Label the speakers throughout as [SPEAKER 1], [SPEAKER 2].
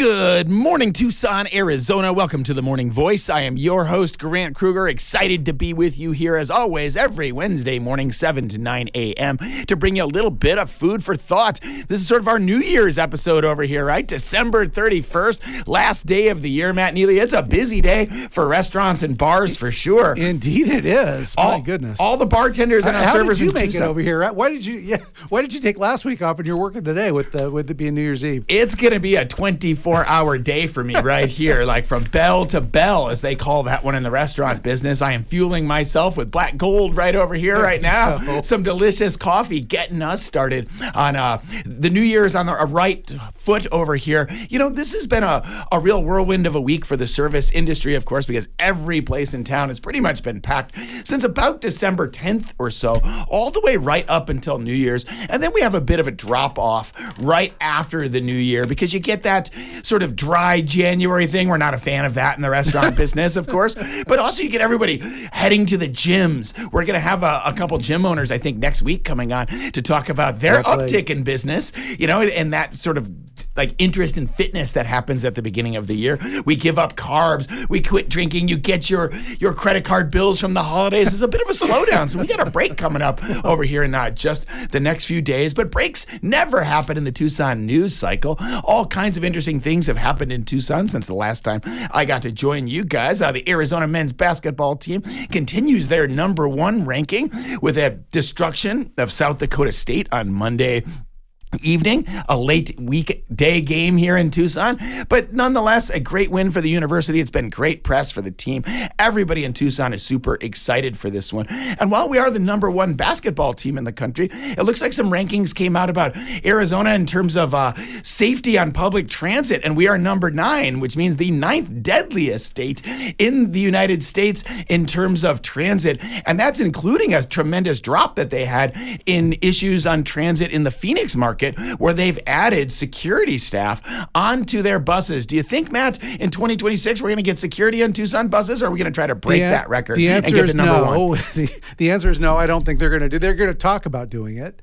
[SPEAKER 1] Good morning, Tucson, Arizona. Welcome to the Morning Voice. I am your host, Grant Kruger, excited to be with you here as always every Wednesday morning, 7 to 9 a.m. to bring you a little bit of food for thought. This is sort of our New Year's episode over here, right? December 31st, last day of the year, Matt Neely. It's a busy day for restaurants and bars for sure.
[SPEAKER 2] Indeed it is. My goodness.
[SPEAKER 1] All the bartenders and our servers in Tucson.
[SPEAKER 2] How did you make it over here? Why did you take last week off and you're working today with it being New Year's Eve?
[SPEAKER 1] It's going to be a 24-hour day for me right here, like from bell to bell, as they call that one in the restaurant business. I am fueling myself with Black Gold right over here right now. Some delicious coffee getting us started on the New Year's on the right foot over here. You know, this has been a real whirlwind of a week for the service industry, of course, because every place in town has pretty much been packed since about December 10th or so, all the way right up until New Year's. And then we have a bit of a drop off right after the New Year because you get that sort of dry January thing. We're not a fan of that in the restaurant business, of course. But also you get everybody heading to the gyms. We're going to have a couple gym owners, I think, next week coming on to talk about their uptick in business, you know, and that sort of like interest in fitness that happens at the beginning of the year. We give up carbs. We quit drinking. You get your credit card bills from the holidays. It's a bit of a slowdown. So we got a break coming up over here in just the next few days. But breaks never happen in the Tucson news cycle. All kinds of interesting things have happened in Tucson since the last time I got to join you guys. The Arizona men's basketball team continues their number one ranking with a destruction of South Dakota State on Monday evening, a late weekday game here in Tucson, but nonetheless a great win for the university. It's been great press for the team. Everybody in Tucson is super excited for this one. And while we are the number one basketball team in the country, it looks like some rankings came out about Arizona in terms of safety on public transit, and we are number 9, which means the 9th deadliest state in the United States in terms of transit, and that's including a tremendous drop that they had in issues on transit in the Phoenix market, where they've added security staff onto their buses. Do you think, Matt, in 2026 we're going to get security on Tucson buses, or are we going to try to break that record and get to number one?
[SPEAKER 2] The answer is no. I don't think they're going to do. They're going to talk about doing it,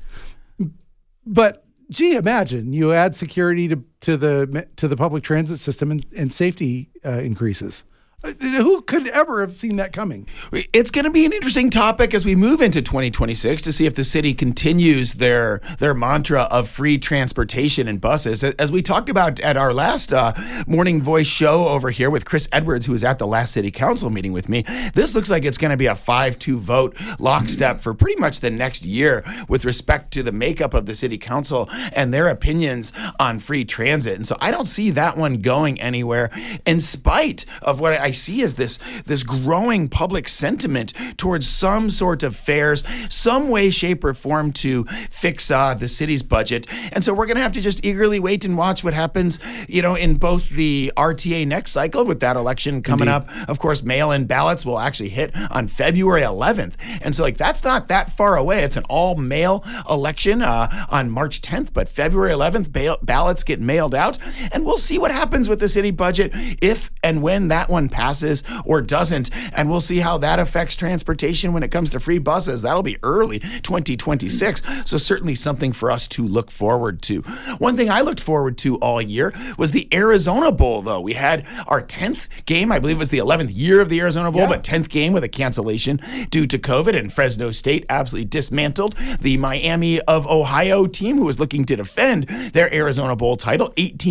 [SPEAKER 2] but gee, imagine you add security to the public transit system and safety increases. Who could ever have seen that coming?
[SPEAKER 1] It's going to be an interesting topic as we move into 2026 to see if the city continues their mantra of free transportation in buses. As we talked about at our last Morning Voice show over here with Chris Edwards, who was at the last city council meeting with me, this looks like it's going to be a 5-2 vote lockstep for pretty much the next year with respect to the makeup of the city council and their opinions on free transit. And so I don't see that one going anywhere, in spite of what I see as this growing public sentiment towards some sort of fares, some way, shape, or form to fix the city's budget. And so we're going to have to just eagerly wait and watch what happens, you know, in both the RTA next cycle with that election coming up. Of course, mail-in ballots will actually hit on February 11th. And so, like, that's not that far away. It's an all-mail election on March 10th, but February 11th, ballots get mailed out. And we'll see what happens with the city budget if and when that one passes or doesn't, and we'll see how that affects transportation when it comes to free buses. That'll be early 2026, so certainly something for us to look forward to. One thing I looked forward to all year was the Arizona Bowl, though. We had our 10th game, I believe it was the 11th year of the Arizona Bowl, but 10th game with a cancellation due to COVID, and Fresno State absolutely dismantled the Miami of Ohio team, who was looking to defend their Arizona Bowl title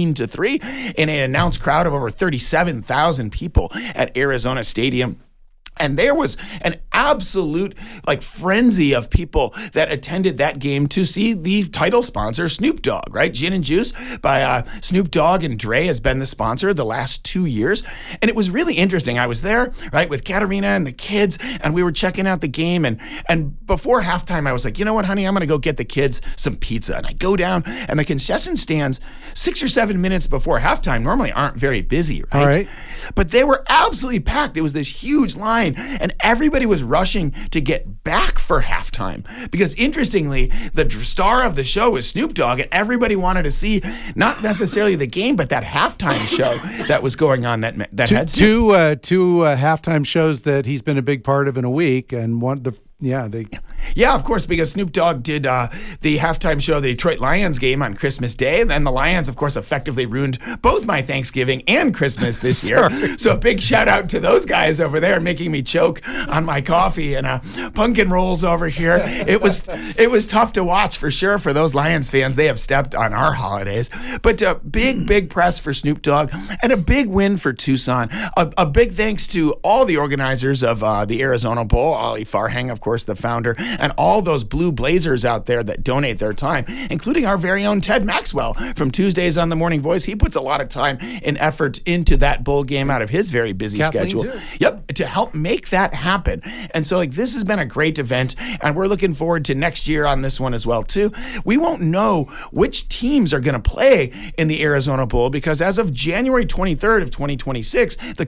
[SPEAKER 1] 18-3 in an announced crowd of over 37,000 people at Arizona Stadium. And there was an absolute frenzy of people that attended that game to see the title sponsor, Snoop Dogg, right? Gin and Juice by Snoop Dogg and Dre has been the sponsor the last 2 years. And it was really interesting. I was there, right, with Katarina and the kids, and we were checking out the game. And before halftime, I was like, you know what, honey, I'm going to go get the kids some pizza. And I go down, and the concession stands 6 or 7 minutes before halftime normally aren't very busy, right?
[SPEAKER 2] All right.
[SPEAKER 1] But they were absolutely packed. It was this huge line. And everybody was rushing to get back for halftime because, interestingly, the star of the show was Snoop Dogg, and everybody wanted to see not necessarily the game, but that halftime show that was going on that had
[SPEAKER 2] two halftime shows that he's been a big part of in a week, and
[SPEAKER 1] Yeah, of course, because Snoop Dogg did the halftime show of the Detroit Lions game on Christmas Day. And then the Lions, of course, effectively ruined both my Thanksgiving and Christmas this year. So a big shout out to those guys over there making me choke on my coffee and pumpkin rolls over here. It was tough to watch for sure for those Lions fans. They have stepped on our holidays. But big press for Snoop Dogg and a big win for Tucson. A big thanks to all the organizers of the Arizona Bowl, Ali Farhang, of course, the founder, and all those Blue Blazers out there that donate their time, including our very own Ted Maxwell from Tuesdays on the Morning Voice. He puts a lot of time and effort into that bowl game out of his very busy schedule. Too. Yep, to help make that happen. And so, this has been a great event, and we're looking forward to next year on this one as well, too. We won't know which teams are going to play in the Arizona Bowl because as of January 23rd of 2026, the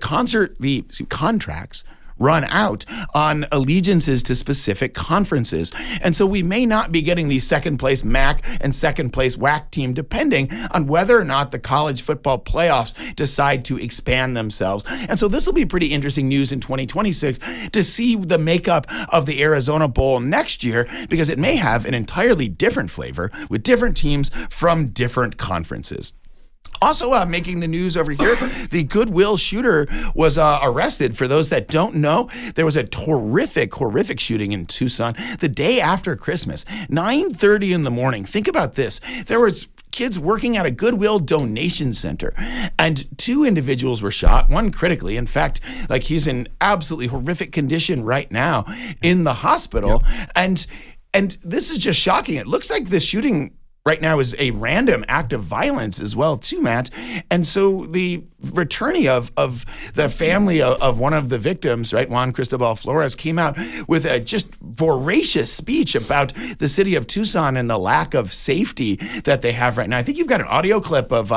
[SPEAKER 1] contracts run out on allegiances to specific conferences. And so we may not be getting the second place MAC and second place WAC team depending on whether or not the college football playoffs decide to expand themselves. And so this will be pretty interesting news in 2026 to see the makeup of the Arizona Bowl next year because it may have an entirely different flavor with different teams from different conferences. Also making the news over here, the Goodwill shooter was arrested. For those that don't know, there was a horrific shooting in Tucson the day after Christmas, 9:30 in the morning. Think about this. There was kids working at a Goodwill donation center, and 2 individuals were shot, one critically. In fact, he's in absolutely horrific condition right now in the hospital. Yep. And this is just shocking. It looks like the shooting right now is a random act of violence as well, too, Matt. And so the attorney of the family of one of the victims, right, Juan Cristobal Flores, came out with a just voracious speech about the city of Tucson and the lack of safety that they have right now. I think you've got an audio clip of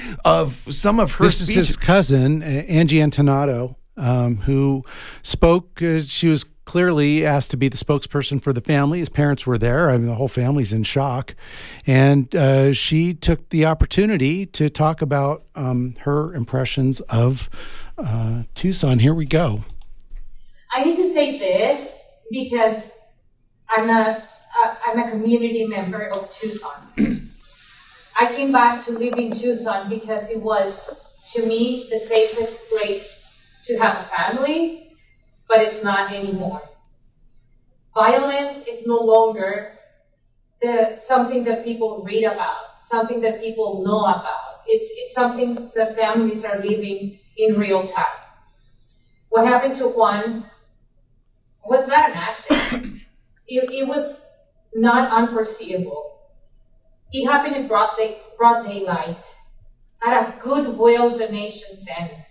[SPEAKER 1] some of her speech.
[SPEAKER 2] This is his cousin, Angie Antonado, who spoke. She was clearly asked to be the spokesperson for the family. His parents were there. I mean, the whole family's in shock. And she took the opportunity to talk about her impressions of Tucson. Here we go.
[SPEAKER 3] I need to say this because I'm a community member of Tucson. I came back to live in Tucson because it was, to me, the safest place to have a family, but it's not anymore. Violence is no longer something that people read about, something that people know about. It's something that families are living in real time. What happened to Juan was not an accident. It was not unforeseeable. It happened in broad daylight at a Goodwill donation center,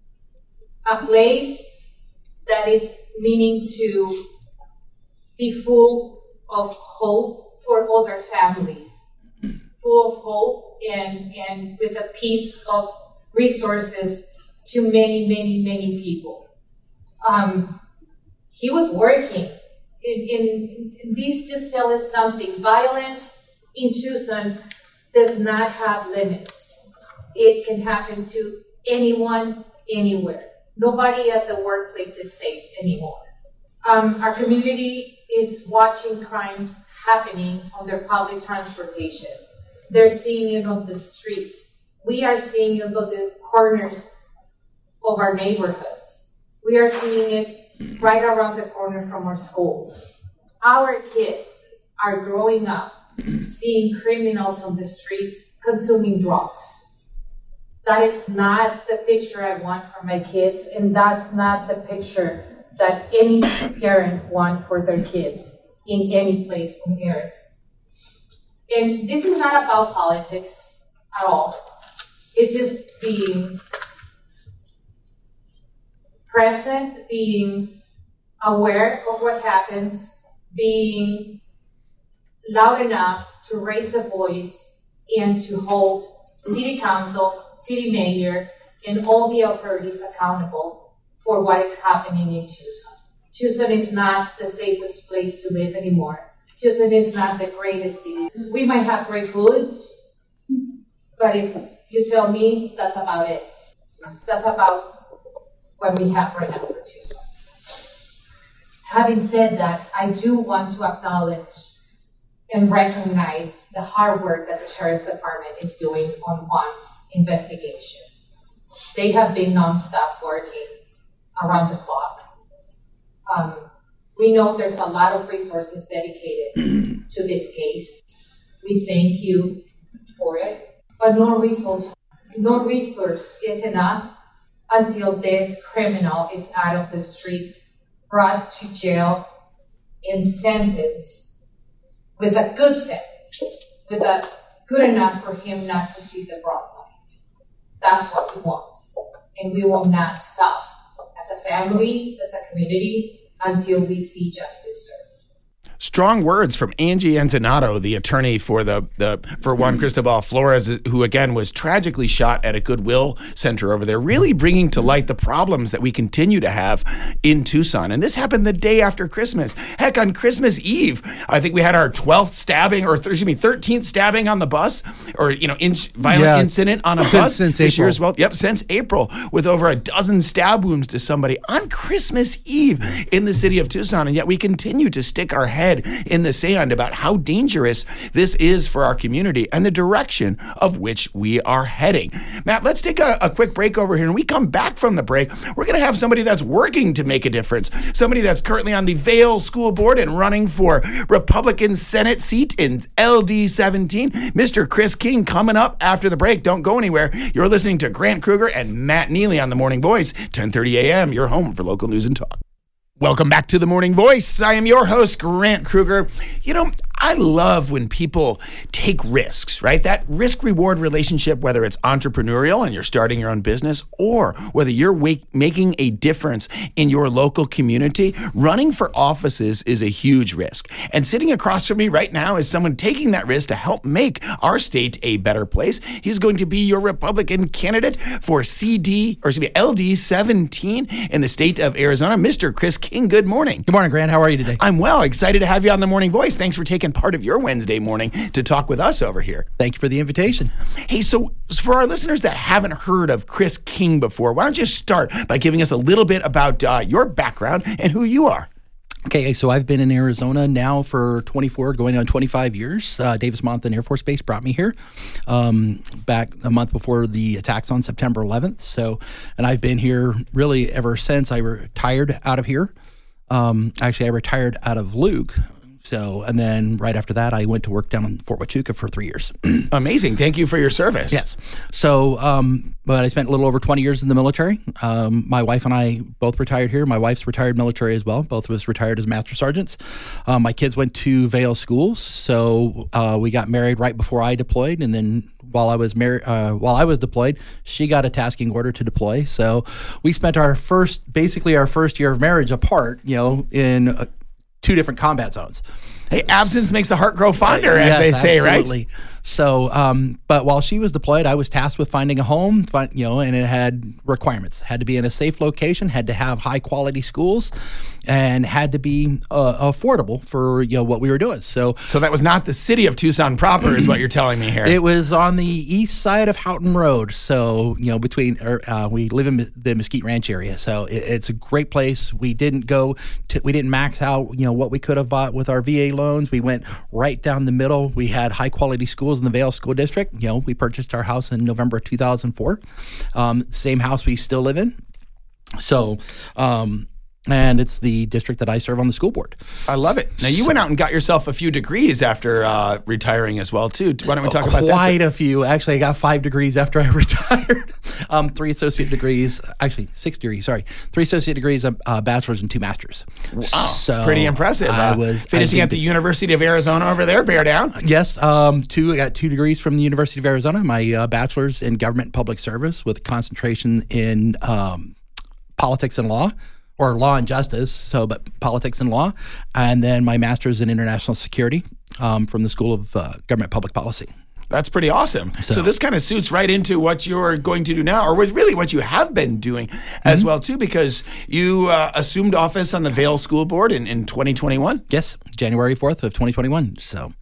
[SPEAKER 3] a place that it's meaning to be full of hope for other families, full of hope and with a piece of resources to many people. He was working. This just tells us something. Violence in Tucson does not have limits. It can happen to anyone, anywhere. Nobody at the workplace is safe anymore. Our community is watching crimes happening on their public transportation. They're seeing it on the streets. We are seeing it on the corners of our neighborhoods. We are seeing it right around the corner from our schools. Our kids are growing up seeing criminals on the streets consuming drugs. That is not the picture I want for my kids, and that's not the picture that any parent wants for their kids in any place on earth. And this is not about politics at all. It's just being present, being aware of what happens, being loud enough to raise the voice and to hold city council, city mayor, and all the authorities accountable for what is happening in Tucson. Tucson is not the safest place to live anymore. Tucson is not the greatest city. We might have great food, but if you tell me, that's about it. That's about what we have right now for Tucson. Having said that, I do want to acknowledge and recognize the hard work that the Sheriff Department is doing on Juan's investigation. They have been nonstop working around the clock. We know there's a lot of resources dedicated to this case. We thank you for it, but no resource is enough until this criminal is out of the streets, brought to jail, and sentenced with a good sentence, with a good enough for him not to see the broad light. That's what we want, and we will not stop as a family, as a community, until we see justice served.
[SPEAKER 1] Strong words from Angie Entonato, the attorney for for Juan Cristobal Flores, who again was tragically shot at a Goodwill Center over there, really bringing to light the problems that we continue to have in Tucson. And this happened the day after Christmas. Heck, on Christmas Eve, I think we had our 12th stabbing, or 13th stabbing on the bus, or violent incident on a bus
[SPEAKER 2] since
[SPEAKER 1] this
[SPEAKER 2] April.
[SPEAKER 1] year as well. Yep, since April, with over a dozen stab wounds to somebody on Christmas Eve in the city of Tucson. And yet we continue to stick our head in the sand about how dangerous this is for our community and the direction of which we are heading. Matt, let's take a quick break over here. And when we come back from the break, we're going to have somebody that's working to make a difference, somebody that's currently on the Vail School Board and running for Republican Senate seat in LD 17, Mr. Chris King, coming up after the break. Don't go anywhere. You're listening to Grant Kruger and Matt Neely on The Morning Voice, 10:30 a.m., your home for local news and talk. Welcome back to The Morning Voice. I am your host, Grant Kruger. I love when people take risks, right? That risk-reward relationship, whether it's entrepreneurial and you're starting your own business, or whether you're making a difference in your local community, running for offices is a huge risk. And sitting across from me right now is someone taking that risk to help make our state a better place. He's going to be your Republican candidate for LD 17 in the state of Arizona, Mr. Chris King. Good morning.
[SPEAKER 4] Good morning, Grant. How are you today?
[SPEAKER 1] I'm well. Excited to have you on The Morning Voice. Thanks for taking part of your Wednesday morning to talk with us over here.
[SPEAKER 4] Thank you for the invitation.
[SPEAKER 1] Hey, so for our listeners that haven't heard of Chris King before, why don't you start by giving us a little bit about your background and who you are?
[SPEAKER 4] Okay, so I've been in Arizona now for 24, going on 25 years. Davis-Monthan Air Force Base brought me here back a month before the attacks on September 11th. And I've been here really ever since I retired out of here. Actually, I retired out of Luke. And then right after that, I went to work down in Fort Huachuca for 3 years.
[SPEAKER 1] Amazing. Thank you for your service.
[SPEAKER 4] Yes. But I spent a little over 20 years in the military. My wife and I both retired here. My wife's retired military as well. Both of us retired as master sergeants. My kids went to Vail schools. So we got married right before I deployed. And then while I was deployed, she got a tasking order to deploy. So we spent our first year of marriage apart, in two different combat zones.
[SPEAKER 1] Hey, absence makes the heart grow fonder, as they say,
[SPEAKER 4] absolutely.
[SPEAKER 1] Right?
[SPEAKER 4] So, but while she was deployed, I was tasked with finding a home, and it had requirements. Had to be in a safe location, had to have high quality schools, and had to be affordable for what we were doing. So
[SPEAKER 1] that was not the city of Tucson proper, is what you're telling me here.
[SPEAKER 4] It was on the east side of Houghton Road. So we live in the Mesquite Ranch area. So it's a great place. We didn't max out what we could have bought with our VA loans. We went right down the middle. We had high quality schools in the Vail School District. We purchased our house in November 2004. Same house we still live in. So, and it's the district that I serve on the school board.
[SPEAKER 1] I love it. Now, you went out and got yourself a few degrees after retiring as well, too. Why don't we talk about that?
[SPEAKER 4] Quite a few. Actually, I got 5 degrees after I retired. 3 associate degrees. Actually, 6 degrees. Sorry. 3 associate degrees, a bachelor's, and 2 masters.
[SPEAKER 1] Wow.
[SPEAKER 4] So
[SPEAKER 1] pretty impressive. I was finishing at the University of Arizona over there. Bear down.
[SPEAKER 4] Yes. I got 2 degrees from the University of Arizona. My bachelor's in government and public service with a concentration in politics and law. Or law and justice, but politics and law, and then my master's in international security from the School of Government Public Policy.
[SPEAKER 1] That's pretty awesome. So this kind of suits right into what you're going to do now, or really what you have been doing as well, too, because you assumed office on the Vail School Board in 2021?
[SPEAKER 4] Yes, January 4th of 2021. So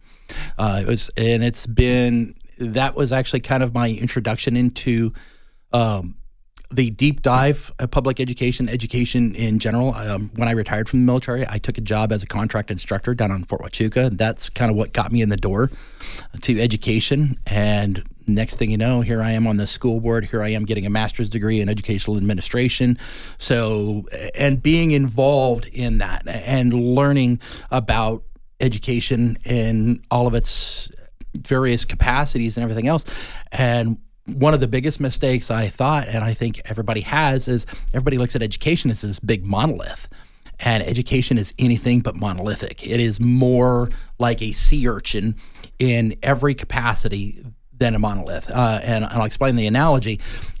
[SPEAKER 4] that was actually kind of my introduction into the deep dive of public education in general. When I retired from the military, I took a job as a contract instructor down on Fort Huachuca. That's kind of what got me in the door to education. And next thing you know, here I am on the school board. Here I am getting a master's degree in educational administration. So, and being involved in that and learning about education in all of its various capacities and everything else. And one of the biggest mistakes I thought, and I think everybody has, is everybody looks at education as this big monolith. And education is anything but monolithic. It is more like a sea urchin in every capacity than a monolith. And I'll explain the analogy.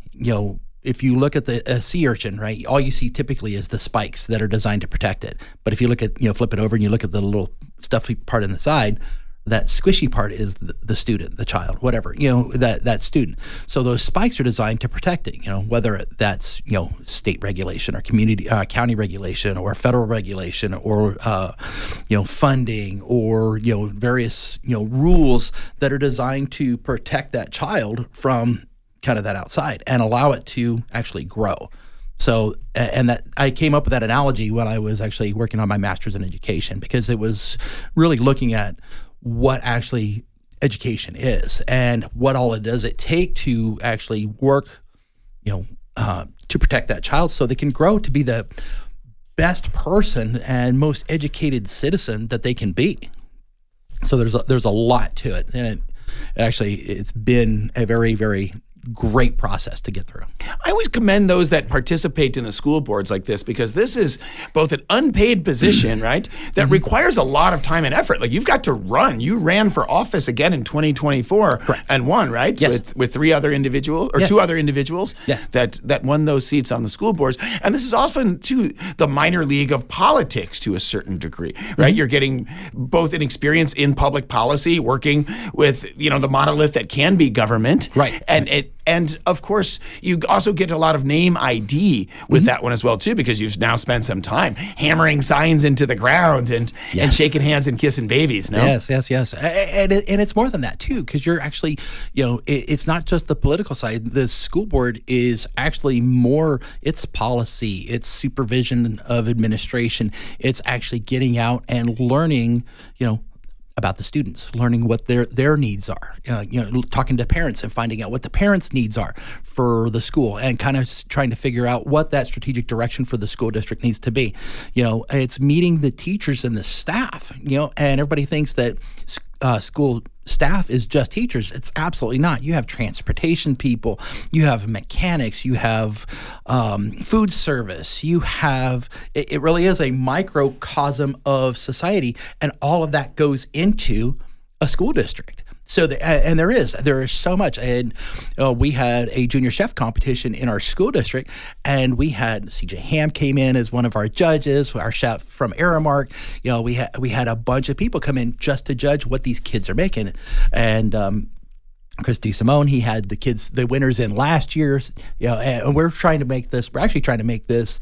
[SPEAKER 4] If you look at the sea urchin, right, all you see typically is the spikes that are designed to protect it. But if you look at, flip it over and you look at the little stuffy part on the side, that squishy part is the student, the child, whatever, that student. So those spikes are designed to protect it, whether that's, state regulation or county regulation or federal regulation or, funding or, various, rules that are designed to protect that child from kind of that outside and allow it to actually grow. So, and that I came up with that analogy when I was actually working on my master's in education, because it was really looking at what actually education is and what all it does it take to actually work, to protect that child so they can grow to be the best person and most educated citizen that they can be. So there's a lot to it, and it's been a very, very great process to get through.
[SPEAKER 1] I always commend those that participate in the school boards like this, because this is both an unpaid position, right, that requires a lot of time and effort. Like, you've got to run. You ran for office again in 2024
[SPEAKER 4] Correct.
[SPEAKER 1] And won, right?
[SPEAKER 4] Yes.
[SPEAKER 1] With three other individuals or
[SPEAKER 4] Yes.
[SPEAKER 1] two other individuals
[SPEAKER 4] Yes.
[SPEAKER 1] that won those seats on the school boards. And this is often to the minor league of politics to a certain degree, right? You're getting both an experience in public policy, working with, the monolith that can be government.
[SPEAKER 4] Right.
[SPEAKER 1] And of course, you also get a lot of name ID with that one as well, too, because you've now spent some time hammering signs into the ground and shaking hands and kissing babies. No?
[SPEAKER 4] Yes. And it's more than that, too, because you're actually, it's not just the political side. The school board is actually more, it's policy, it's supervision of administration. It's actually getting out and learning, about the students, learning what their needs are, talking to parents and finding out what the parents' needs are for the school, and kind of trying to figure out what that strategic direction for the school district needs to be. It's meeting the teachers and the staff, and everybody thinks that school staff is just teachers. It's absolutely not. You have transportation people, you have mechanics, you have food service, you have, it really is a microcosm of society, and all of that goes into a school district. So, there is so much. And we had a junior chef competition in our school district, and we had CJ Ham came in as one of our judges, our chef from Aramark. We had a bunch of people come in just to judge what these kids are making. And Chris DeSimone, he had the winners in last year's, and we're actually trying to make this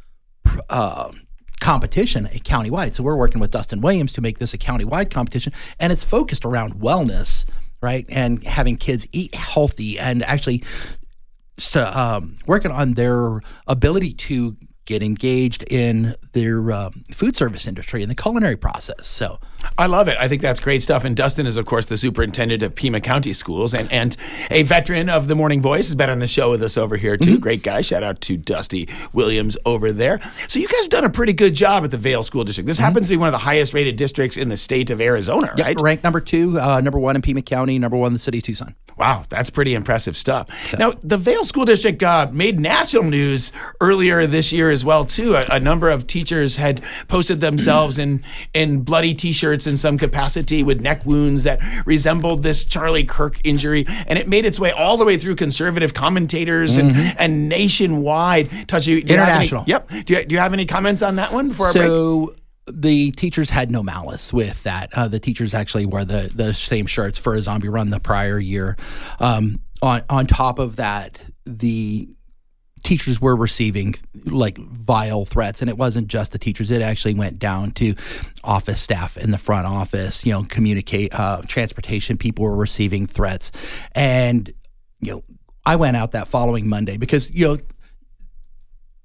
[SPEAKER 4] competition a countywide. So we're working with Dustin Williams to make this a countywide competition, and it's focused around wellness, right? And having kids eat healthy and actually working on their ability to get engaged in their food service industry and the culinary process. So
[SPEAKER 1] I love it. I think that's great stuff. And Dustin is, of course, the superintendent of Pima County Schools and a veteran of the Morning Voice. Has been on the show with us over here, too. Great guy. Shout out to Dusty Williams over there. So you guys have done a pretty good job at the Vail School District. This happens to be one of the highest rated districts in the state of Arizona, right?
[SPEAKER 4] Ranked number 2, number 1 in Pima County, number 1 in the city of Tucson.
[SPEAKER 1] Wow, that's pretty impressive stuff. Now, the Vail School District made national news earlier this year as well, too. A number of teachers had posted themselves in bloody T-shirts in some capacity with neck wounds that resembled this Charlie Kirk injury, and it made its way all the way through conservative commentators and nationwide.
[SPEAKER 4] International.
[SPEAKER 1] Do you have any comments on that one before I break?
[SPEAKER 4] The teachers had no malice with that. The teachers actually wore the same shirts for a zombie run the prior year. On top of that, the teachers were receiving like vile threats, and it wasn't just the teachers. It actually went down to office staff in the front office. Transportation people were receiving threats, and I went out that following Monday because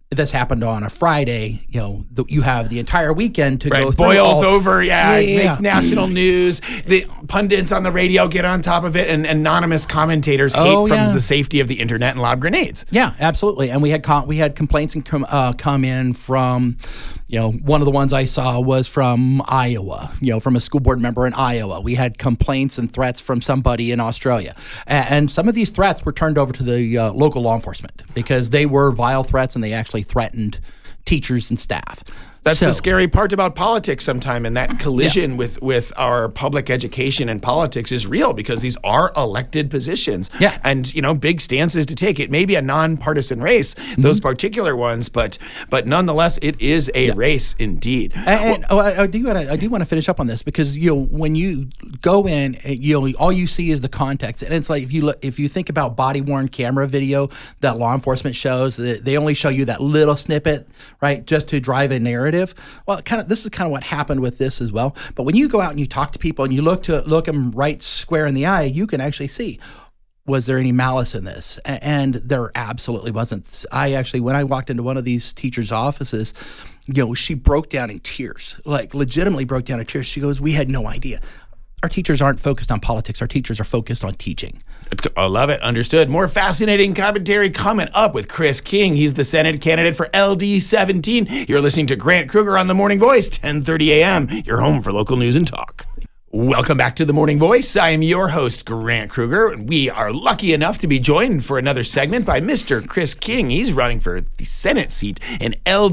[SPEAKER 4] this happened on a Friday, you have the entire weekend to go through.
[SPEAKER 1] Boils over, it makes national news. The pundits on the radio get on top of it, and anonymous commentators hate from the safety of the internet and lob grenades.
[SPEAKER 4] Yeah, absolutely. And we had complaints and come in from, one of the ones I saw was from Iowa, from a school board member in Iowa. We had complaints and threats from somebody in Australia. And some of these threats were turned over to the local law enforcement because they were vile threats and they actually threatened teachers and staff.
[SPEAKER 1] That's the scary part about politics sometimes, and that collision with our public education and politics is real because these are elected positions.
[SPEAKER 4] Yeah.
[SPEAKER 1] And, big stances to take. It may be a nonpartisan race, those particular ones, but nonetheless, it is a race indeed.
[SPEAKER 4] And I do want to finish up on this because, when you go in, all you see is the context. And it's like if you think about body-worn camera video that law enforcement shows, they only show you that little snippet, right, just to drive a narrative. Well, this is kind of what happened with this as well. But when you go out and you talk to people and you look them right square in the eye, you can actually see, was there any malice in this? And there absolutely wasn't. When I walked into one of these teachers' offices, she broke down in tears, like legitimately broke down in tears. She goes, "We had no idea. Our teachers aren't focused on politics. Our teachers are focused on teaching."
[SPEAKER 1] I love it. Understood. More fascinating commentary coming up with Chris King. He's the Senate candidate for LD17. You're listening to Grant Kruger on The Morning Voice, 10:30 a.m. Your home for local news and talk. Welcome back to The Morning Voice. I am your host, Grant Kruger. We are lucky enough to be joined for another segment by Mr. Chris King. He's running for the Senate seat in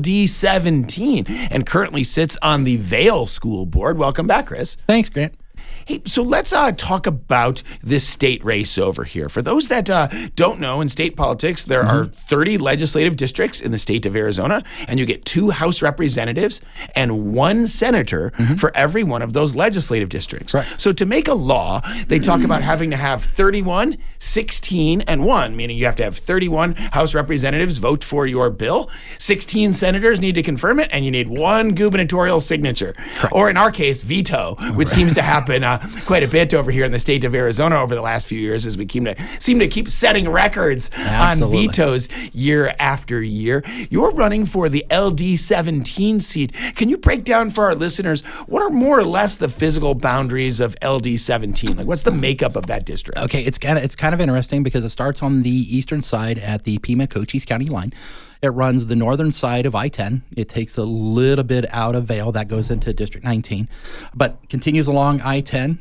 [SPEAKER 1] LD17 and currently sits on the Vail School Board. Welcome back, Chris.
[SPEAKER 4] Thanks, Grant.
[SPEAKER 1] Hey, so let's talk about this state race over here. For those that don't know, in state politics, there are 30 legislative districts in the state of Arizona, and you get 2 House representatives and 1 senator for every one of those legislative districts.
[SPEAKER 4] Right.
[SPEAKER 1] So to make a law, they talk about having to have 31, 16, and 1, meaning you have to have 31 House representatives vote for your bill, 16 senators need to confirm it, and you need 1 gubernatorial signature. Correct. Or in our case, veto, which seems to happen quite a bit over here in the state of Arizona over the last few years as we seem to keep setting records on vetoes year after year. You're running for the LD17 seat. Can you break down for our listeners what are more or less the physical boundaries of LD17? Like, what's the makeup of that district?
[SPEAKER 4] Okay, it's kind of interesting because it starts on the eastern side at the Pima-Cochise County line. It runs the northern side of I-10. It takes a little bit out of Vail. That goes into District 19, but continues along I-10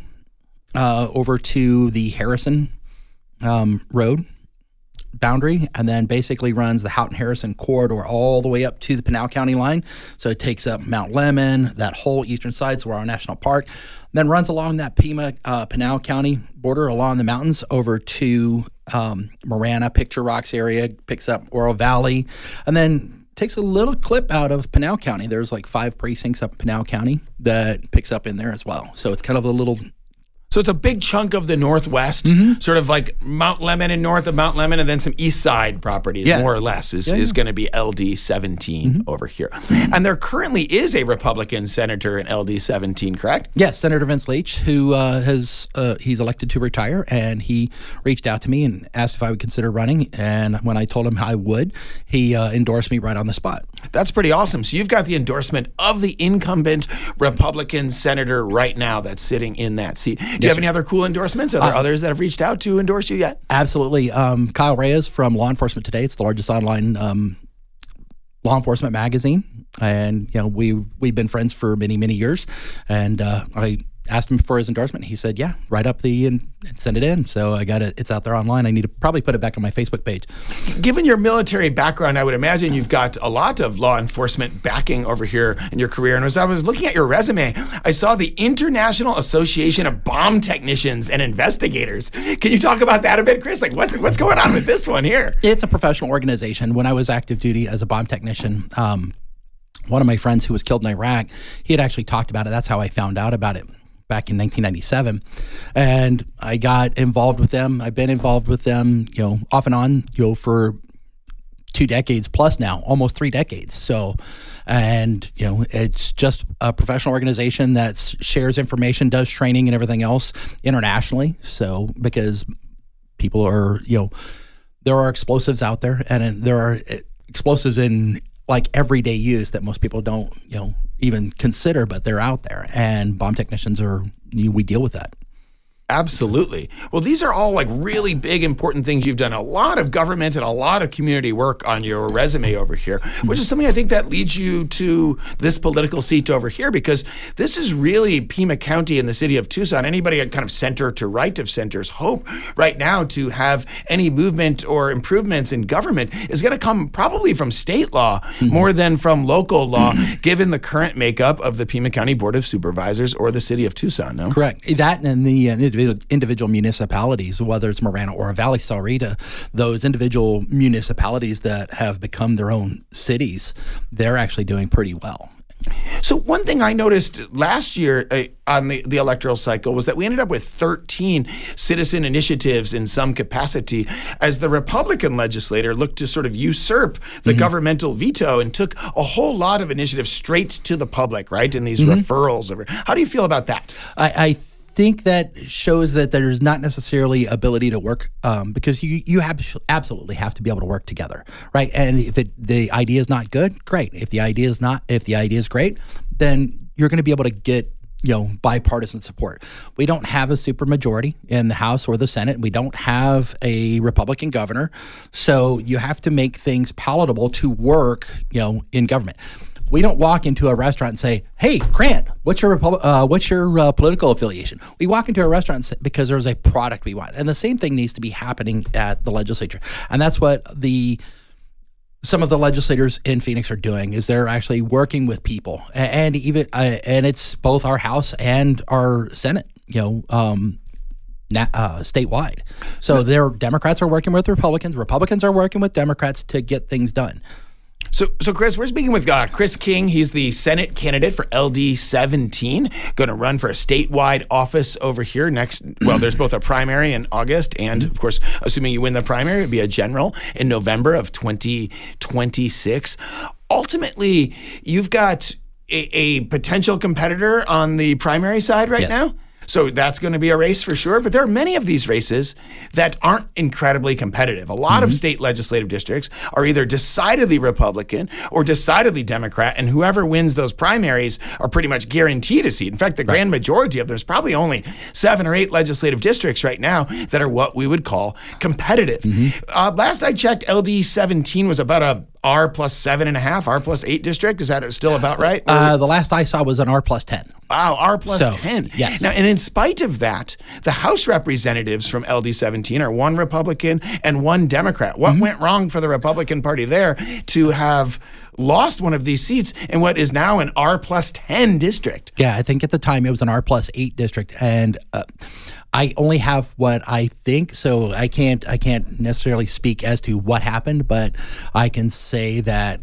[SPEAKER 4] over to the Harrison Road boundary, and then basically runs the Houghton-Harrison corridor all the way up to the Pinal County line. So it takes up Mount Lemmon, that whole eastern side, so we're on National Park. Then runs along that Pinal County border along the mountains over to Marana, Picture Rocks area, picks up Oro Valley, and then takes a little clip out of Pinal County. There's like 5 precincts up in Pinal County that picks up in there as well. So it's kind of a little...
[SPEAKER 1] So it's a big chunk of the Northwest, sort of like Mount Lemmon and north of Mount Lemmon, and then some east side properties, more or less, is going to be LD17 over here. And there currently is a Republican senator in LD17, correct?
[SPEAKER 4] Yes, Senator Vince Leach, who he's elected to retire, and he reached out to me and asked if I would consider running. And when I told him I would, he endorsed me right on the spot.
[SPEAKER 1] That's pretty awesome. So you've got the endorsement of the incumbent Republican senator right now that's sitting in that seat. Do you have any other cool endorsements? Are there others that have reached out to endorse you yet?
[SPEAKER 4] Absolutely. Kyle Reyes from Law Enforcement Today. It's the largest online law enforcement magazine. And, we've been friends for many, many years. And I asked him for his endorsement. He said, yeah, write up and send it in. So I got it. It's out there online. I need to probably put it back on my Facebook page.
[SPEAKER 1] Given your military background, I would imagine you've got a lot of law enforcement backing over here in your career. And as I was looking at your resume, I saw the International Association of Bomb Technicians and Investigators. Can you talk about that a bit, Chris? Like, what's going on with this one here?
[SPEAKER 4] It's a professional organization. When I was active duty as a bomb technician, one of my friends who was killed in Iraq, he had actually talked about it. That's how I found out about it back in 1997. And I got involved with them. I've been involved with them, off and on, for 2 decades plus now, almost 3 decades. So, and, it's just a professional organization that shares information, does training and everything else internationally. So, because people are, there are explosives out there, and there are explosives in like everyday use that most people don't, even consider, but they're out there, and bomb technicians we deal with that.
[SPEAKER 1] Absolutely. Well, these are all like really big, important things. You've done a lot of government and a lot of community work on your resume over here, which is something I think that leads you to this political seat over here, because this is really Pima County and the city of Tucson. Anybody at kind of center to right of center's hope right now to have any movement or improvements in government is going to come probably from state law more than from local law, given the current makeup of the Pima County Board of Supervisors or the city of Tucson, no?
[SPEAKER 4] Correct. That and the individual municipalities, whether it's Marana or Valley Sahuarita, those individual municipalities that have become their own cities, they're actually doing pretty well.
[SPEAKER 1] So one thing I noticed last year on the electoral cycle was that we ended up with 13 citizen initiatives in some capacity as the Republican legislator looked to sort of usurp the governmental veto and took a whole lot of initiatives straight to the public, right, in these referrals. How do you feel about that?
[SPEAKER 4] I think that shows that there's not necessarily ability to work because you absolutely have to be able to work together, right? And if the idea is not good, great. If the idea is great, then you're going to be able to get bipartisan support. We don't have a supermajority in the House or the Senate. We don't have a Republican governor, so you have to make things palatable to work, in government. We don't walk into a restaurant and say, "Hey, Grant, what's your political affiliation?" We walk into a restaurant because there's a product we want, and the same thing needs to be happening at the legislature, and that's what some of the legislators in Phoenix are doing. Is they're actually working with people, and even and it's both our House and our Senate, statewide. So their Democrats are working with Republicans are working with Democrats to get things done.
[SPEAKER 1] So Chris, we're speaking with Chris King. He's the Senate candidate for LD 17, going to run for a statewide office over here next. Well, there's both a primary in August and, of course, assuming you win the primary, it'd be a general in November of 2026. Ultimately, you've got a potential competitor on the primary side right now. So that's going to be a race for sure. But there are many of these races that aren't incredibly competitive. A lot of state legislative districts are either decidedly Republican or decidedly Democrat, and whoever wins those primaries are pretty much guaranteed a seat. In fact, the grand majority of there's probably only 7 or 8 legislative districts right now that are what we would call competitive. Last I checked, LD 17 was about a R plus 7.5, R plus 8 district. Is that still about right?
[SPEAKER 4] The last I saw was an R plus 10.
[SPEAKER 1] Wow, R plus 10.
[SPEAKER 4] Yes.
[SPEAKER 1] Now, and in spite of that, the House representatives from LD 17 are 1 Republican and 1 Democrat. What went wrong for the Republican Party there to have lost one of these seats in what is now an R plus 10 district?
[SPEAKER 4] Yeah, I think at the time it was an R plus 8 district, and I only have what I think, so I can't necessarily speak as to what happened, but I can say that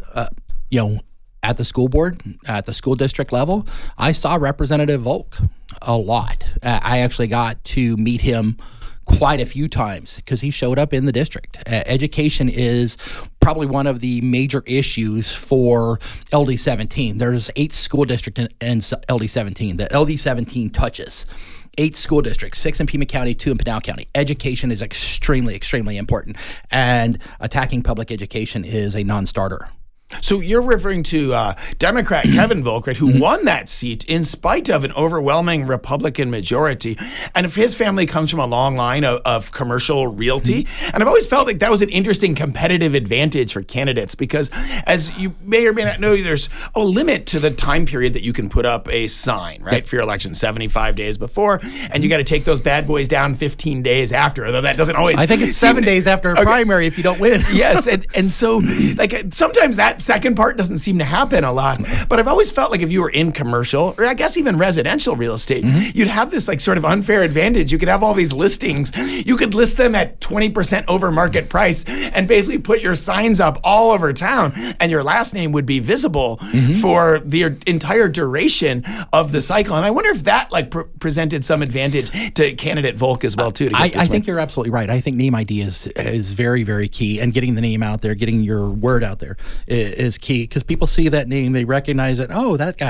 [SPEAKER 4] at the school board, at the school district level, I saw Representative Volk a lot. I actually got to meet him quite a few times because he showed up in the district. Education is probably one of the major issues for LD 17. There's 8 school districts in LD 17 that LD 17 touches. 8 school districts, 6 in Pima County, 2 in Pinal County. Education is extremely, extremely important, and attacking public education is a non-starter.
[SPEAKER 1] So you're referring to Democrat Kevin Volk, right, who won that seat in spite of an overwhelming Republican majority. And if his family comes from a long line of commercial realty, and I've always felt like that was an interesting competitive advantage for candidates because, as you may or may not know, there's a limit to the time period that you can put up a sign, right, for your election, 75 days before, and you got to take those bad boys down 15 days after, although that doesn't always...
[SPEAKER 4] I think it's 7 days after a primary if you don't win.
[SPEAKER 1] Yes, and so like sometimes that second part doesn't seem to happen a lot, but I've always felt like if you were in commercial or I guess even residential real estate, you'd have this like sort of unfair advantage. You could have all these listings. You could list them at 20% over market price and basically put your signs up all over town, and your last name would be visible for the entire duration of the cycle. And I wonder if that like presented some advantage to candidate Volk as well too. To get
[SPEAKER 4] I think you're absolutely right. I think name ID is very, very key, and getting the name out there, getting your word out there is key, because people see that name, they recognize it. Oh, that guy.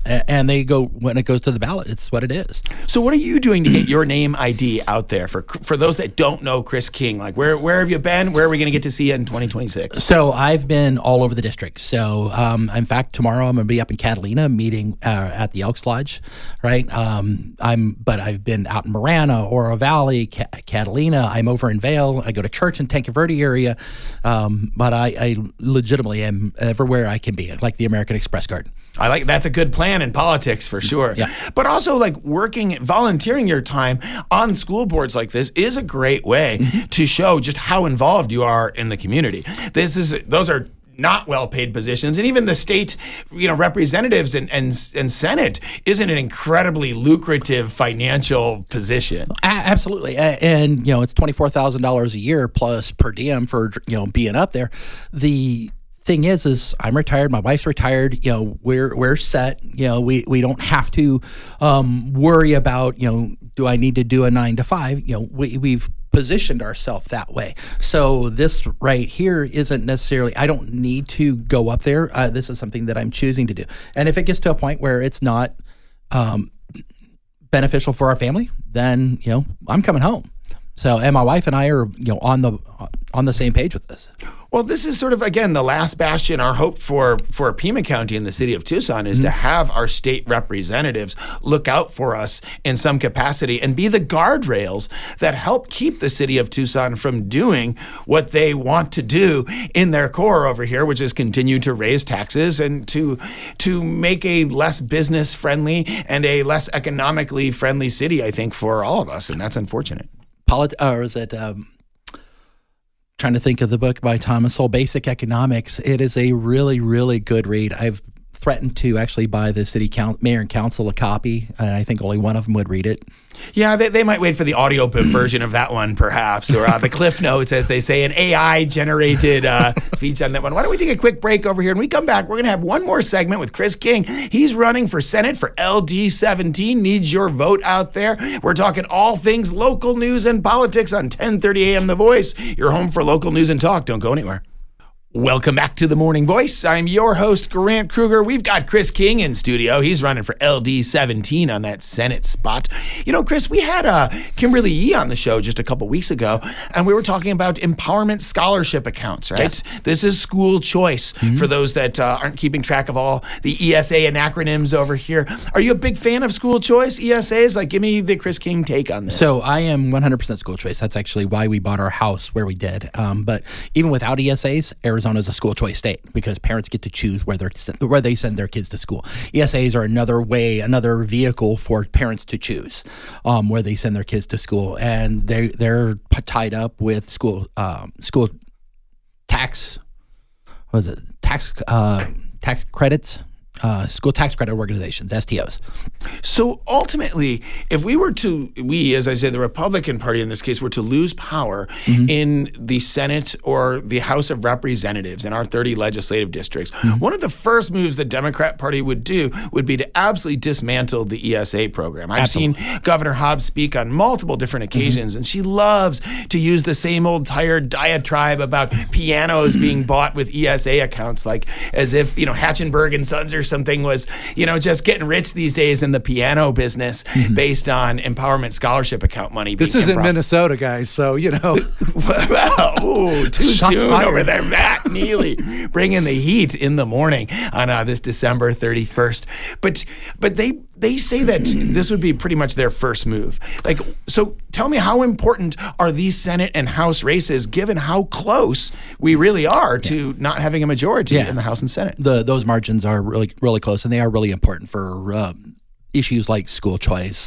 [SPEAKER 4] And they go, when it goes to the ballot, it's what it is.
[SPEAKER 1] So what are you doing to get your name ID out there for those that don't know Chris King? Like where have you been? Where are we going to get to see you in 2026?
[SPEAKER 4] So I've been all over the district. So in fact, tomorrow I'm going to be up in Catalina meeting at the Elks Lodge, right? But I've been out in Marana, Oro Valley, Catalina. I'm over in Vail. I go to church in Tanque Verde area. But I legitimately am everywhere I can be, like the American Express card.
[SPEAKER 1] I like that's a good plan in politics for sure.
[SPEAKER 4] Yeah.
[SPEAKER 1] But also like volunteering your time on school boards like this is a great way to show just how involved you are in the community. Those are not well-paid positions, and even the state, representatives and Senate isn't an incredibly lucrative financial position.
[SPEAKER 4] Absolutely, and it's $24,000 a year plus per diem for being up there. The thing is I'm retired. My wife's retired. We're set. We don't have to worry about do I need to do a 9 to 5? We've positioned ourselves that way. So this right here isn't necessarily, I don't need to go up there. This is something that I'm choosing to do. And if it gets to a point where it's not beneficial for our family, then, I'm coming home. So, and my wife and I are, on the same page with this.
[SPEAKER 1] Well, this is sort of, again, the last bastion. Our hope for Pima County and the city of Tucson is to have our state representatives look out for us in some capacity and be the guardrails that help keep the city of Tucson from doing what they want to do in their core over here, which is continue to raise taxes and to make a less business friendly and a less economically friendly city, I think, for all of us. And that's unfortunate.
[SPEAKER 4] Trying to think of the book by Thomas Sowell, Basic Economics. It is a really, really good read. I've threatened to actually buy the city mayor and council a copy, and I think only one of them would read it.
[SPEAKER 1] Yeah, they might wait for the audio version of that one, perhaps, or the Cliff Notes, as they say, an AI-generated speech on that one. Why don't we take a quick break over here? And we come back, we're going to have one more segment with Chris King. He's running for Senate for LD17. Needs your vote out there. We're talking all things local news and politics on 1030 a.m. The Voice. You're home for local news and talk. Don't go anywhere. Welcome back to The Morning Voice. I'm your host, Grant Kruger. We've got Chris King in studio. He's running for LD17 on that Senate spot. Chris, we had Kimberly Yee on the show just a couple weeks ago, and we were talking about empowerment scholarship accounts, right? Yes. This is school choice for those that aren't keeping track of all the ESA and acronyms over here. Are you a big fan of school choice, ESAs? Like, give me the Chris King take on this.
[SPEAKER 4] So I am 100% school choice. That's actually why we bought our house where we did. But even without ESAs, Arizona is a school choice state because parents get to choose where they send their kids to school. ESAs are another vehicle for parents to choose where they send their kids to school, and they're tied up with school tax. What is it? Tax credits. School tax credit organizations, STOs.
[SPEAKER 1] So ultimately, if we, as I say, the Republican Party in this case, were to lose power in the Senate or the House of Representatives in our 30 legislative districts, one of the first moves the Democrat Party would do would be to absolutely dismantle the ESA program. I've seen Governor Hobbs speak on multiple different occasions, and she loves to use the same old tired diatribe about pianos being bought with ESA accounts, like as if, Hatchenberg and Sons or something was, just getting rich these days in the piano business based on empowerment scholarship account money.
[SPEAKER 2] This isn't Minnesota, guys, so,
[SPEAKER 1] Well, too
[SPEAKER 2] Shots
[SPEAKER 1] soon
[SPEAKER 2] fired.
[SPEAKER 1] over there. Matt Neely bringing the heat in the morning on this December 31st. But they say that this would be pretty much their first move. Like, so tell me, how important are these Senate and House races given how close we really are to not having a majority in the House and Senate?
[SPEAKER 4] Those margins are really, really close, and they are really important for issues like school choice.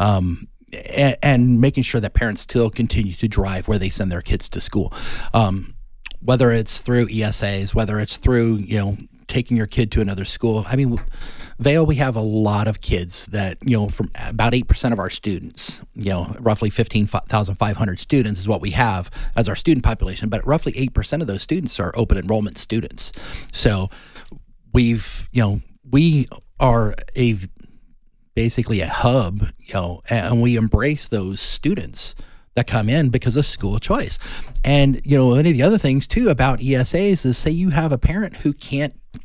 [SPEAKER 4] And making sure that parents still continue to drive where they send their kids to school, whether it's through ESAs, whether it's through taking your kid to another school. I mean, Vail, we have a lot of kids that from about 8% of our students, roughly 15,500 students is what we have as our student population, but roughly 8% of those students are open enrollment students. So we are basically a hub, and we embrace those students that come in because of school choice. And, one of the other things too about ESAs is, say you have a parent who can't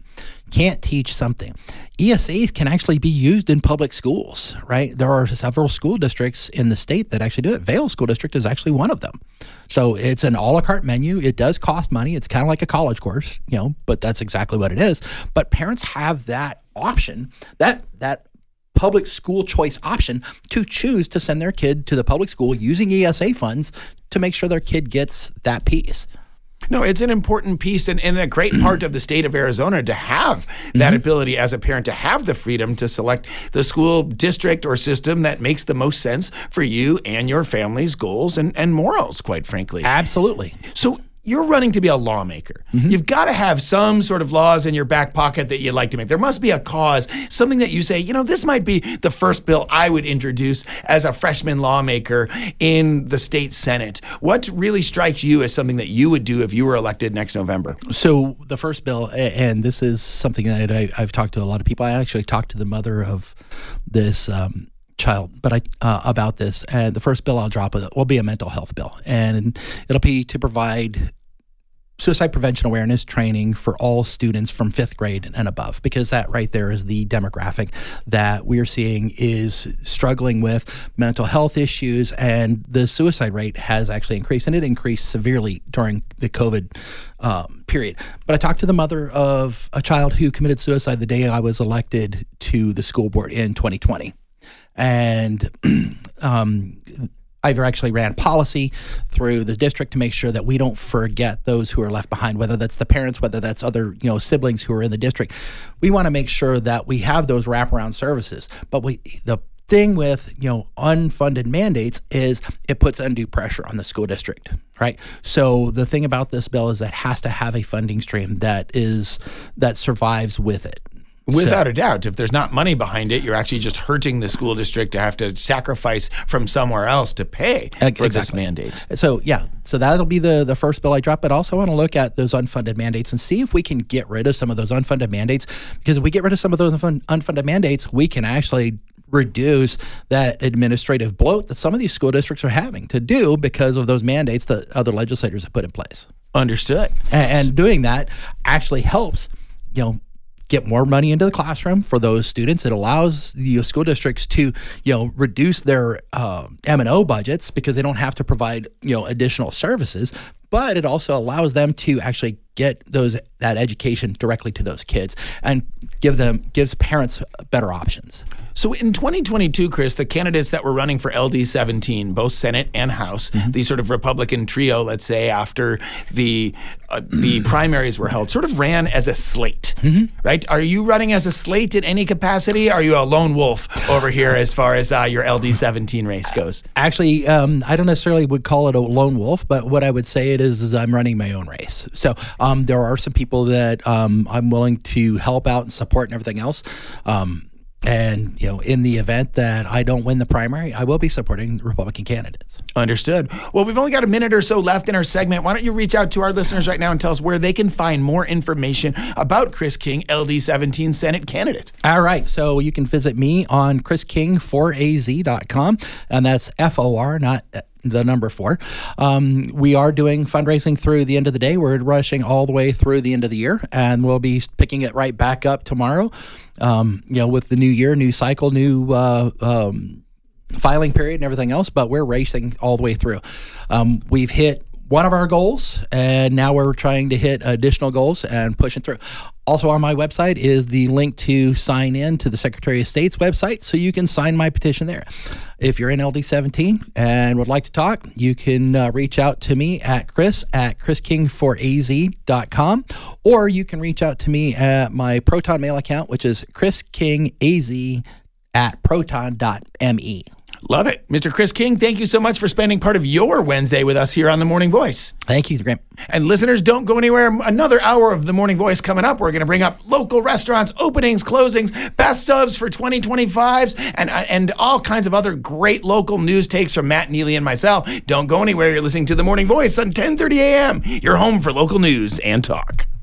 [SPEAKER 4] can't teach something. ESAs can actually be used in public schools, right? There are several school districts in the state that actually do it. Vail School District is actually one of them. So it's an a la carte menu. It does cost money. It's kind of like a college course, but that's exactly what it is. But parents have that option, that public school choice option to choose to send their kid to the public school using ESA funds to make sure their kid gets that piece.
[SPEAKER 1] No, it's an important piece and a great part of the state of Arizona to have that ability as a parent, to have the freedom to select the school district or system that makes the most sense for you and your family's goals and morals, quite frankly.
[SPEAKER 4] Absolutely.
[SPEAKER 1] So you're running to be a lawmaker. You've got to have some sort of laws in your back pocket that you'd like to make. There must be a cause, something that you say, this might be the first bill I would introduce as a freshman lawmaker in the state Senate. What really strikes you as something that you would do if you were elected next November?
[SPEAKER 4] So the first bill, and this is something that I've talked to a lot of people. I actually talked to the mother of this child, but about this, and the first bill I'll drop will be a mental health bill, and it'll be to provide suicide prevention awareness training for all students from 5th grade and above, because that right there is the demographic that we're seeing is struggling with mental health issues, and the suicide rate has actually increased, and it increased severely during the COVID period. But I talked to the mother of a child who committed suicide the day I was elected to the school board in 2020. And I've actually ran policy through the district to make sure that we don't forget those who are left behind, whether that's the parents, whether that's other siblings who are in the district. We want to make sure that we have those wraparound services. But the thing with unfunded mandates is it puts undue pressure on the school district, right? So the thing about this bill is that it has to have a funding stream that survives with it.
[SPEAKER 1] Without a doubt, if there's not money behind it, you're actually just hurting the school district to have to sacrifice from somewhere else to pay for this mandate.
[SPEAKER 4] So that'll be the first bill I drop, but also want to look at those unfunded mandates and see if we can get rid of some of those unfunded mandates, because if we get rid of some of those unfunded mandates, we can actually reduce that administrative bloat that some of these school districts are having to do because of those mandates that other legislators have put in place.
[SPEAKER 1] Understood.
[SPEAKER 4] And doing that actually helps, get more money into the classroom for those students. It allows the school districts to, reduce their M&O budgets because they don't have to provide, additional services. But it also allows them to actually get that education directly to those kids and gives parents better options.
[SPEAKER 1] So in 2022, Chris, the candidates that were running for LD17, both Senate and House, the sort of Republican trio, let's say, after the primaries were held, sort of ran as a slate, right? Are you running as a slate in any capacity? Are you a lone wolf over here as far as your LD17 race goes?
[SPEAKER 4] Actually, I don't necessarily would call it a lone wolf, but what I would say it is I'm running my own race. So there are some people that I'm willing to help out and support and everything else. And, in the event that I don't win the primary, I will be supporting Republican candidates.
[SPEAKER 1] Understood. Well, we've only got a minute or so left in our segment. Why don't you reach out to our listeners right now and tell us where they can find more information about Chris King, LD17 Senate candidate?
[SPEAKER 4] All right. So you can visit me on chrisking4az.com, and that's FOR, not the number 4. We are doing fundraising through the end of the day. We're rushing all the way through the end of the year, and we'll be picking it right back up tomorrow. With the new year, new cycle, new filing period and everything else, but we're racing all the way through. We've hit one of our goals, and now we're trying to hit additional goals and pushing through. Also on my website is the link to sign in to the Secretary of State's website, so you can sign my petition there. If you're in LD17 and would like to talk, you can reach out to me at chrisking4az.com, or you can reach out to me at my Proton mail account, which is chriskingaz@proton.me.
[SPEAKER 1] Love it. Mr. Chris King, thank you so much for spending part of your Wednesday with us here on The Morning Voice.
[SPEAKER 4] Thank you, Grant.
[SPEAKER 1] And listeners, don't go anywhere. Another hour of The Morning Voice coming up. We're going to bring up local restaurants, openings, closings, best ofs for 2025s, and all kinds of other great local news takes from Matt Neely and myself. Don't go anywhere. You're listening to The Morning Voice on 10:30 a.m. Your home for local news and talk.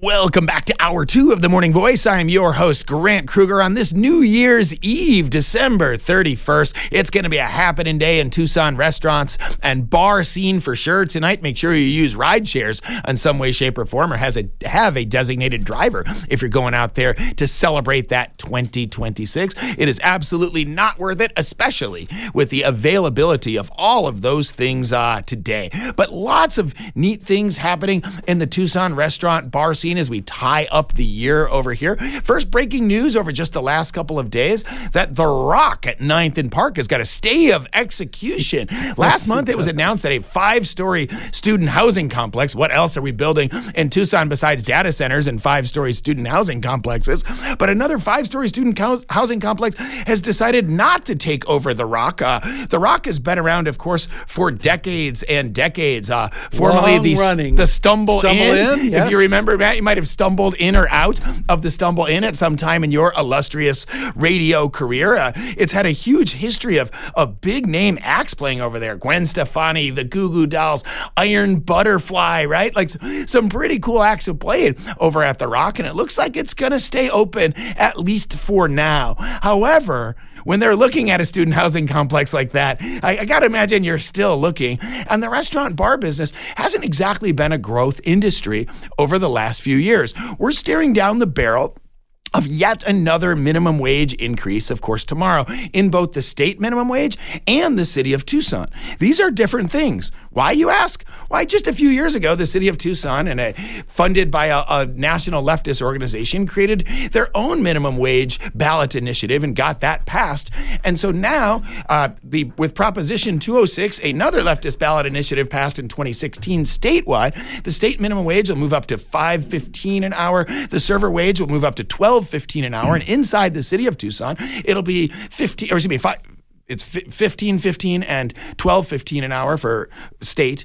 [SPEAKER 1] Welcome back to Hour 2 of The Morning Voice. I'm your host, Grant Kruger. On this New Year's Eve, December 31st, it's going to be a happening day in Tucson restaurants and bar scene for sure. Tonight, make sure you use ride shares in some way, shape, or form, or have a designated driver if you're going out there to celebrate that 2026. It is absolutely not worth it, especially with the availability of all of those things today. But lots of neat things happening in the Tucson restaurant bar scene as we tie up the year over here. First breaking news over just the last couple of days that The Rock at 9th and Park has got a stay of execution. Last month, it was announced that a 5-story student housing complex, what else are we building in Tucson besides data centers and 5-story student housing complexes? But another 5-story student housing complex has decided not to take over The Rock. The Rock has been around, of course, for decades and decades. Formerly the Stumble Inn.
[SPEAKER 2] Yes.
[SPEAKER 1] If you remember, Matt, you might have stumbled in or out of the Stumble Inn at some time in your illustrious radio career. It's had a huge history of big name acts playing over there. Gwen Stefani, the Goo Goo Dolls, Iron Butterfly, right? Like some pretty cool acts have played over at The Rock, and it looks like it's going to stay open at least for now. However, when they're looking at a student housing complex like that, I got to imagine you're still looking. And the restaurant bar business hasn't exactly been a growth industry over the last few years. We're staring down the barrel of yet another minimum wage increase, of course, tomorrow in both the state minimum wage and the city of Tucson. These are different things. Why, you ask? Why, just a few years ago, the city of Tucson, funded by a national leftist organization, created their own minimum wage ballot initiative and got that passed. And so now, with Proposition 206, another leftist ballot initiative passed in 2016 statewide, the state minimum wage will move up to $5.15 an hour. The server wage will move up to $12.15 an hour, and inside the city of Tucson, it'll be $15.15 and $12.15 an hour for state,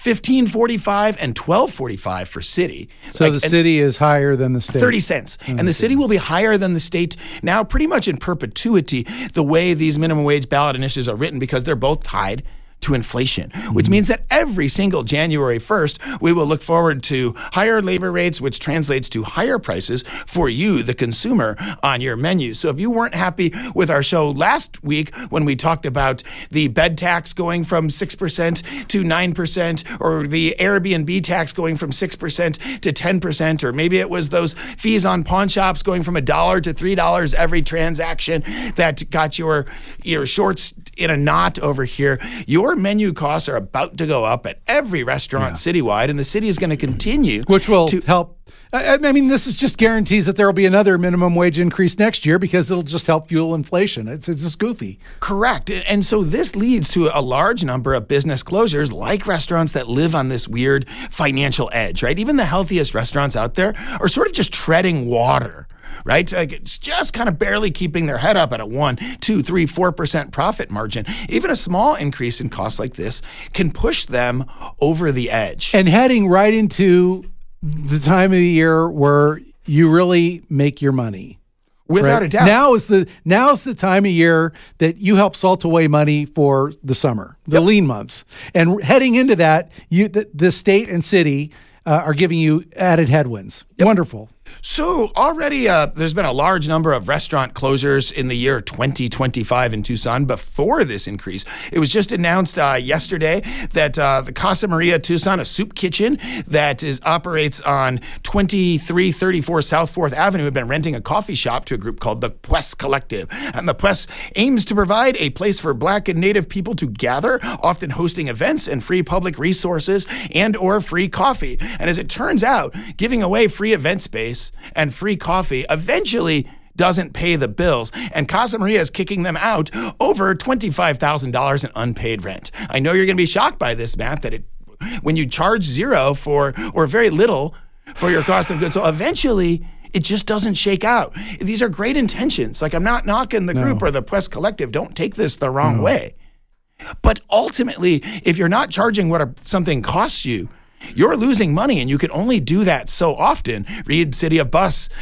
[SPEAKER 1] $15.45 and $12.45 for city.
[SPEAKER 2] So the city is higher than the state.
[SPEAKER 1] 30 cents. And the city will be higher than the state now pretty much in perpetuity, the way these minimum wage ballot initiatives are written, because they're both tied to inflation, which means that every single January 1st, we will look forward to higher labor rates, which translates to higher prices for you, the consumer, on your menu. So if you weren't happy with our show last week when we talked about the bed tax going from 6% to 9%, or the Airbnb tax going from 6% to 10%, or maybe it was those fees on pawn shops going from $1 to $3 every transaction that got your shorts in a knot over here, your menu costs are about to go up at every restaurant citywide, and the city is going to continue.
[SPEAKER 2] Which will help. I mean, this is just guarantees that there will be another minimum wage increase next year, because it'll just help fuel inflation. It's just goofy.
[SPEAKER 1] Correct. And so this leads to a large number of business closures, like restaurants that live on this weird financial edge, right? Even the healthiest restaurants out there are sort of just treading water. Right? Like it's just kind of barely keeping their head up at a 1, 2, 3, 4% profit margin. Even a small increase in costs like this can push them over the edge.
[SPEAKER 2] And heading right into the time of the year where you really make your money.
[SPEAKER 1] Without a doubt.
[SPEAKER 2] Now's the time of year that you help salt away money for the summer, the lean months. And heading into that, the state and city are giving you added headwinds. Wonderful.
[SPEAKER 1] So already there's been a large number of restaurant closures in the year 2025 in Tucson before this increase. It was just announced yesterday that the Casa Maria Tucson, a soup kitchen that operates on 2334 South 4th Avenue, had been renting a coffee shop to a group called the Pues Collective. And the Pues aims to provide a place for Black and Native people to gather, often hosting events and free public resources and or free coffee. And as it turns out, giving away free event space and free coffee eventually doesn't pay the bills, and Casa Maria is kicking them out over $25,000 in unpaid rent. I know you're going to be shocked by this, Matt, that when you charge zero or very little for your cost of goods, so eventually it just doesn't shake out. These are great intentions. Like, I'm not knocking the group or the Pues Collective. Don't take this the wrong way. But ultimately, if you're not charging what something costs you, you're losing money, and you can only do that so often. Read City of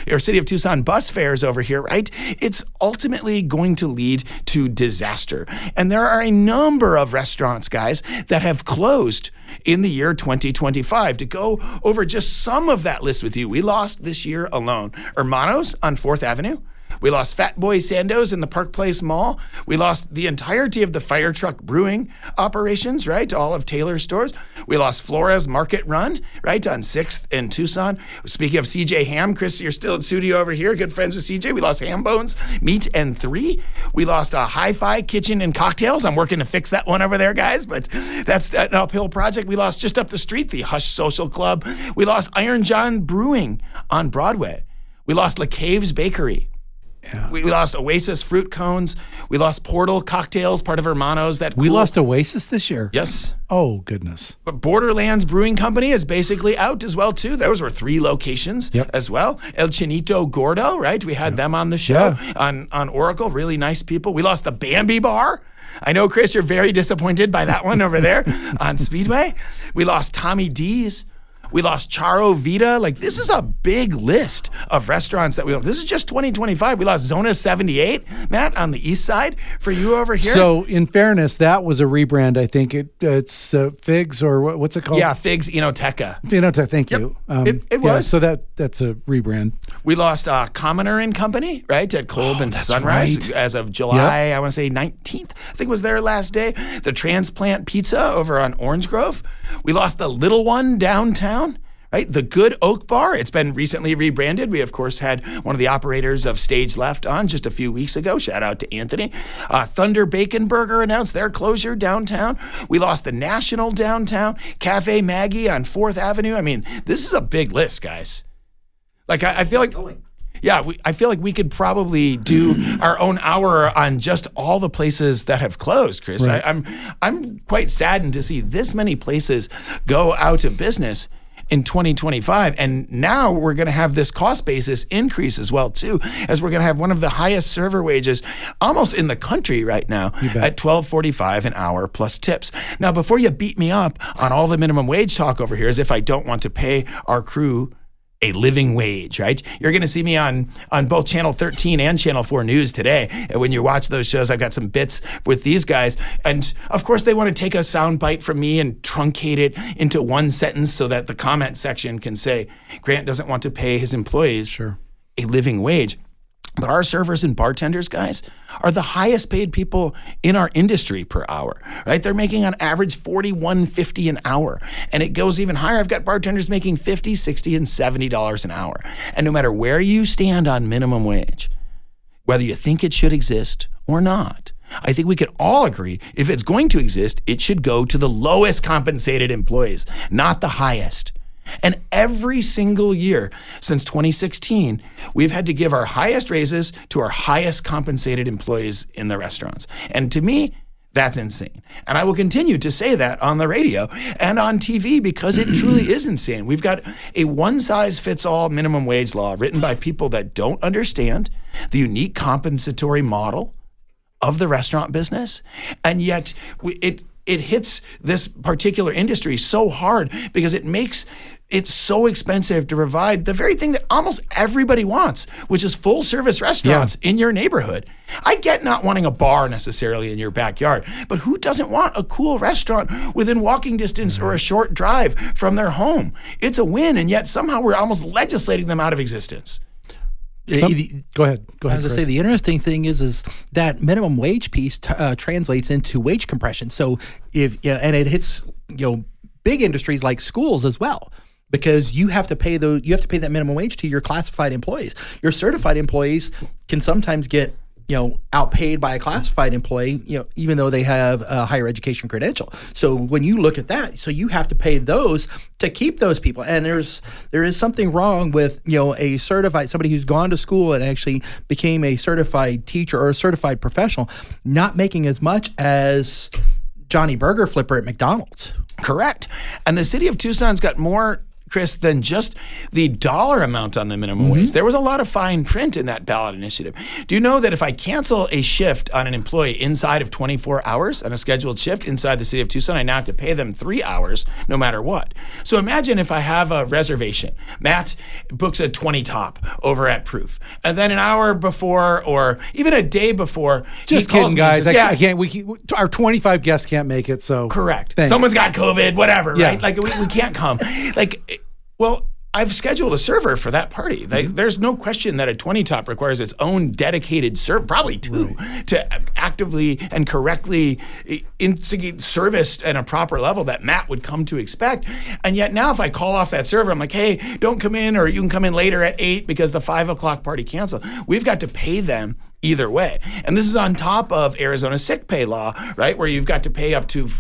[SPEAKER 1] Tucson bus fares over here, right? It's ultimately going to lead to disaster. And there are a number of restaurants, guys, that have closed in the year 2025. To go over just some of that list with you, we lost this year alone Hermanos on 4th Avenue. We lost Fat Boy Sandoz in the Park Place Mall. We lost the entirety of the Fire Truck Brewing operations, right? All of Taylor's stores. We lost Flores Market Run, right? On 6th in Tucson. Speaking of CJ Ham, Chris, you're still in studio over here. Good friends with CJ. We lost Ham Bones, Meat and 3. We lost Hi-Fi Kitchen and Cocktails. I'm working to fix that one over there, guys, but that's an uphill project. We lost just up the street, the Hush Social Club. We lost Iron John Brewing on Broadway. We lost La Cave's Bakery. Yeah. We lost Oasis Fruit Cones. We lost Portal Cocktails, part of Hermanos.
[SPEAKER 2] We lost Oasis this year?
[SPEAKER 1] Yes.
[SPEAKER 2] Oh, goodness.
[SPEAKER 1] But Borderlands Brewing Company is basically out as well, too. Those were 3 locations as well. El Chinito Gordo, right? We had them on the show on Oracle. Really nice people. We lost the Bambi Bar. I know, Chris, you're very disappointed by that one over there on Speedway. We lost Tommy D's. We lost Charo Vita. Like, this is a big list of restaurants that we lost. This is just 2025. We lost Zona 78, Matt, on the east side for you over here.
[SPEAKER 2] So, in fairness, that was a rebrand. I think it's Figs, or what's it called?
[SPEAKER 1] Yeah, Figs Enoteca.
[SPEAKER 2] Enoteca, thank you.
[SPEAKER 1] It was.
[SPEAKER 2] So that's a rebrand.
[SPEAKER 1] We lost Commoner and Company, right, at Kolb and Sunrise as of July, I want to say 19th, I think was their last day. The Transplant Pizza over on Orange Grove. We lost the Little One downtown. Right? The Good Oak Bar, it's been recently rebranded. We, of course, had one of the operators of Stage Left on just a few weeks ago. Shout out to Anthony. Thunder Bacon Burger announced their closure downtown. We lost the National downtown. Cafe Maggie on 4th Avenue. I mean, this is a big list, guys. Like, I feel like... I feel like we could probably do our own hour on just all the places that have closed, Chris. Right. I'm quite saddened to see this many places go out of business in 2025. And now we're going to have this cost basis increase as well, too, as we're going to have one of the highest server wages almost in the country right now at $12.45 an hour plus tips. Now, before you beat me up on all the minimum wage talk over here, as if I don't want to pay our crew a living wage, right? You're going to see me on both Channel 13 and Channel 4 News today. And when you watch those shows, I've got some bits with these guys. And of course, they want to take a sound bite from me and truncate it into one sentence so that the comment section can say, Grant doesn't want to pay his employees a living wage. But our servers and bartenders, guys, are the highest paid people in our industry per hour, right? They're making on average $41.50 an hour. And it goes even higher. I've got bartenders making $50, $60, and $70 an hour. And no matter where you stand on minimum wage, whether you think it should exist or not, I think we could all agree if it's going to exist, it should go to the lowest compensated employees, not the highest. And every single year since 2016, we've had to give our highest raises to our highest compensated employees in the restaurants. And to me, that's insane. And I will continue to say that on the radio and on TV because it truly is insane. We've got a one-size-fits-all minimum wage law written by people that don't understand the unique compensatory model of the restaurant business. And yet it hits this particular industry so hard because it makes it's so expensive to provide the very thing that almost everybody wants, which is full service restaurants in your neighborhood. I get not wanting a bar necessarily in your backyard, but who doesn't want a cool restaurant within walking distance or a short drive from their home? It's a win, and yet somehow we're almost legislating them out of existence.
[SPEAKER 2] Go ahead.
[SPEAKER 4] I was going to say, the interesting thing is that minimum wage piece translates into wage compression. So and it hits big industries like schools as well, because you have to pay that minimum wage to your classified employees. Your certified employees can sometimes get outpaid by a classified employee, even though they have a higher education credential. So when you look at that, so you have to pay those to keep those people. And there is something wrong with, somebody who's gone to school and actually became a certified teacher or a certified professional, not making as much as Johnny Burger Flipper at McDonald's.
[SPEAKER 1] Correct. And the city of Tucson's got more Chris, than just the dollar amount on the minimum wage. There was a lot of fine print in that ballot initiative. Do you know that if I cancel a shift on an employee inside of 24 hours on a scheduled shift inside the city of Tucson, I now have to pay them 3 hours no matter what? So imagine if I have a reservation. Matt books a 20 top over at Proof. And then an hour before or even a day before,
[SPEAKER 2] Just
[SPEAKER 1] he calls
[SPEAKER 2] kidding,
[SPEAKER 1] me and
[SPEAKER 2] guys.
[SPEAKER 1] says,
[SPEAKER 2] I can't. Our 25 guests can't make it. So
[SPEAKER 1] correct.
[SPEAKER 2] Thanks.
[SPEAKER 1] Someone's got COVID, whatever,
[SPEAKER 2] Yeah.
[SPEAKER 1] right? Like we can't come. Like, well, I've scheduled a server for that party. There's no question that a 20 top requires its own dedicated server, probably two, to actively and correctly instigate service at a proper level that Matt would come to expect. And yet now if I call off that server, I'm like, hey, don't come in, or you can come in later at 8 because the 5 o'clock party canceled. We've got to pay them either way. And this is on top of Arizona sick pay law, right? Where you've got to pay up to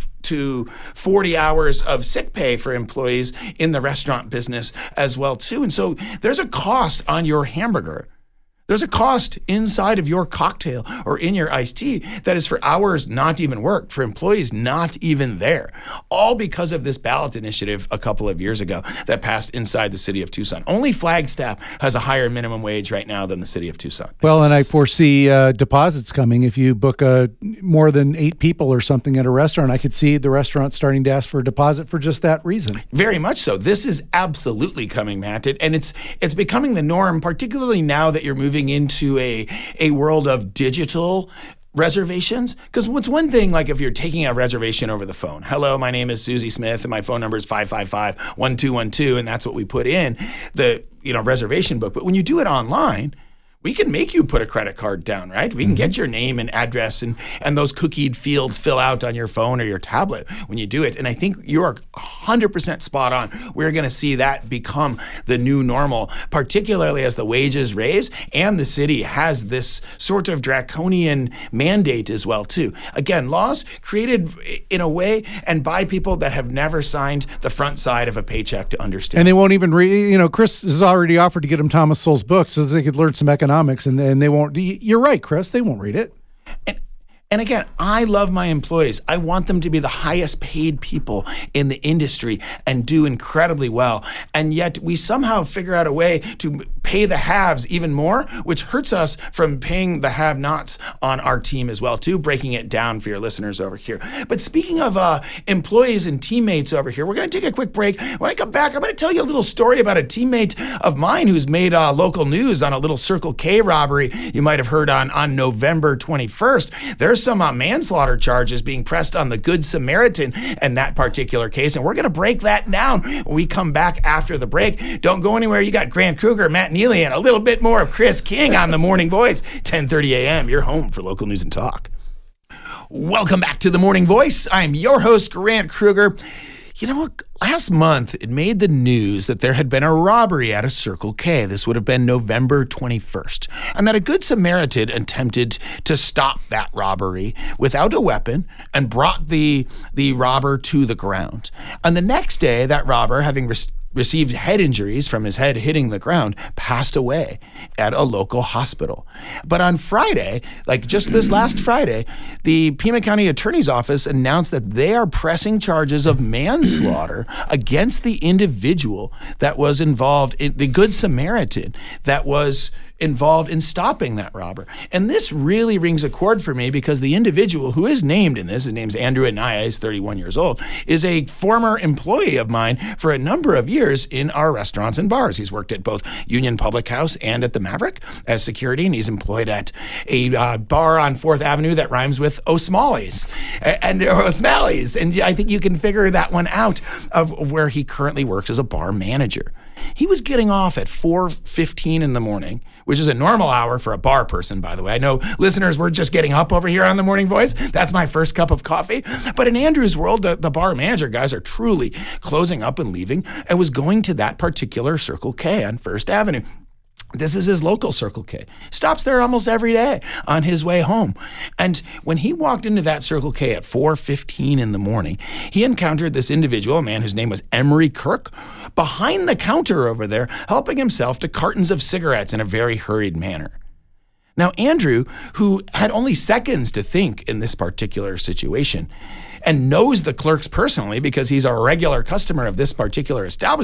[SPEAKER 1] 40 hours of sick pay for employees in the restaurant business as well too. And so there's a cost on your hamburger. There's a cost inside of your cocktail or in your iced tea that is for hours not even worked, for employees not even there, all because of this ballot initiative a couple of years ago that passed inside the city of Tucson. Only Flagstaff has a higher minimum wage right now than the city of Tucson.
[SPEAKER 2] Well, and I foresee deposits coming. If you book more than 8 people or something at a restaurant, I could see the restaurant starting to ask for a deposit for just that reason.
[SPEAKER 1] Very much so. This is absolutely coming, Matt, and it's becoming the norm, particularly now that you're moving into a world of digital reservations. Because what's one thing, like if you're taking a reservation over the phone, hello, my name is Susie Smith and my phone number is 555-1212, and that's what we put in the reservation book. But when you do it online, we can make you put a credit card down, right? We can get your name and address and those cookied fields fill out on your phone or your tablet when you do it. And I think you're 100% spot on. We're going to see that become the new normal, particularly as the wages raise and the city has this sort of draconian mandate as well too. Again, laws created in a way and by people that have never signed the front side of a paycheck to understand.
[SPEAKER 2] And they won't even read, Chris has already offered to get them Thomas Sowell's book so that they could learn some economics, and they won't. You're right, Chris. They won't read it.
[SPEAKER 1] And again, I love my employees. I want them to be the highest paid people in the industry and do incredibly well. And yet we somehow figure out a way to pay the haves even more, which hurts us from paying the have-nots on our team as well too, breaking it down for your listeners over here. But speaking of employees and teammates over here, we're going to take a quick break. When I come back, I'm going to tell you a little story about a teammate of mine who's made local news on a little Circle K robbery you might have heard on November 21st. There's some manslaughter charges being pressed on the Good Samaritan in that particular case, and we're going to break that down when we come back after the break. Don't go anywhere. You got Grant Kruger, Matt Neely, and a little bit more of Chris King on the Morning Voice, 10:30 a.m. You're home for local news and talk. Welcome back to the Morning Voice. I'm your host, Grant Kruger. You know what? Last month, it made the news that there had been a robbery at a Circle K. This would have been November 21st. And that a Good Samaritan attempted to stop that robbery without a weapon and brought the robber to the ground. And the next day, that robber, having received head injuries from his head hitting the ground, passed away at a local hospital. But on Friday, like just this last Friday, the Pima County Attorney's Office announced that they are pressing charges of manslaughter against the individual that was involved in the Good Samaritan that was involved in stopping that robber. And this really rings a chord for me because the individual who is named in this, his name's Andrew Anaya, he's 31 years old, is a former employee of mine for a number of years in our restaurants and bars. He's worked at both Union Public House and at the Maverick as security, and he's employed at a bar on 4th Avenue that rhymes with O'Smalley's and O'Smalley's. And I think you can figure that one out of where he currently works as a bar manager. He was getting off at 4:15 in the morning, which is a normal hour for a bar person, by the way. I know listeners, we're just getting up over here on the Morning Voice. That's my first cup of coffee. But in Andrew's world, the bar manager guys are truly closing up and leaving, and was going to that particular Circle K on 1st Avenue. This is his local Circle K. Stops there almost every day on his way home. And when he walked into that Circle K at 4:15 in the morning, he encountered this individual, a man whose name was Emery Kirk, behind the counter over there, helping himself to cartons of cigarettes in a very hurried manner. Now, Andrew, who had only seconds to think in this particular situation, and knows the clerks personally because he's a regular customer of this particular establishment,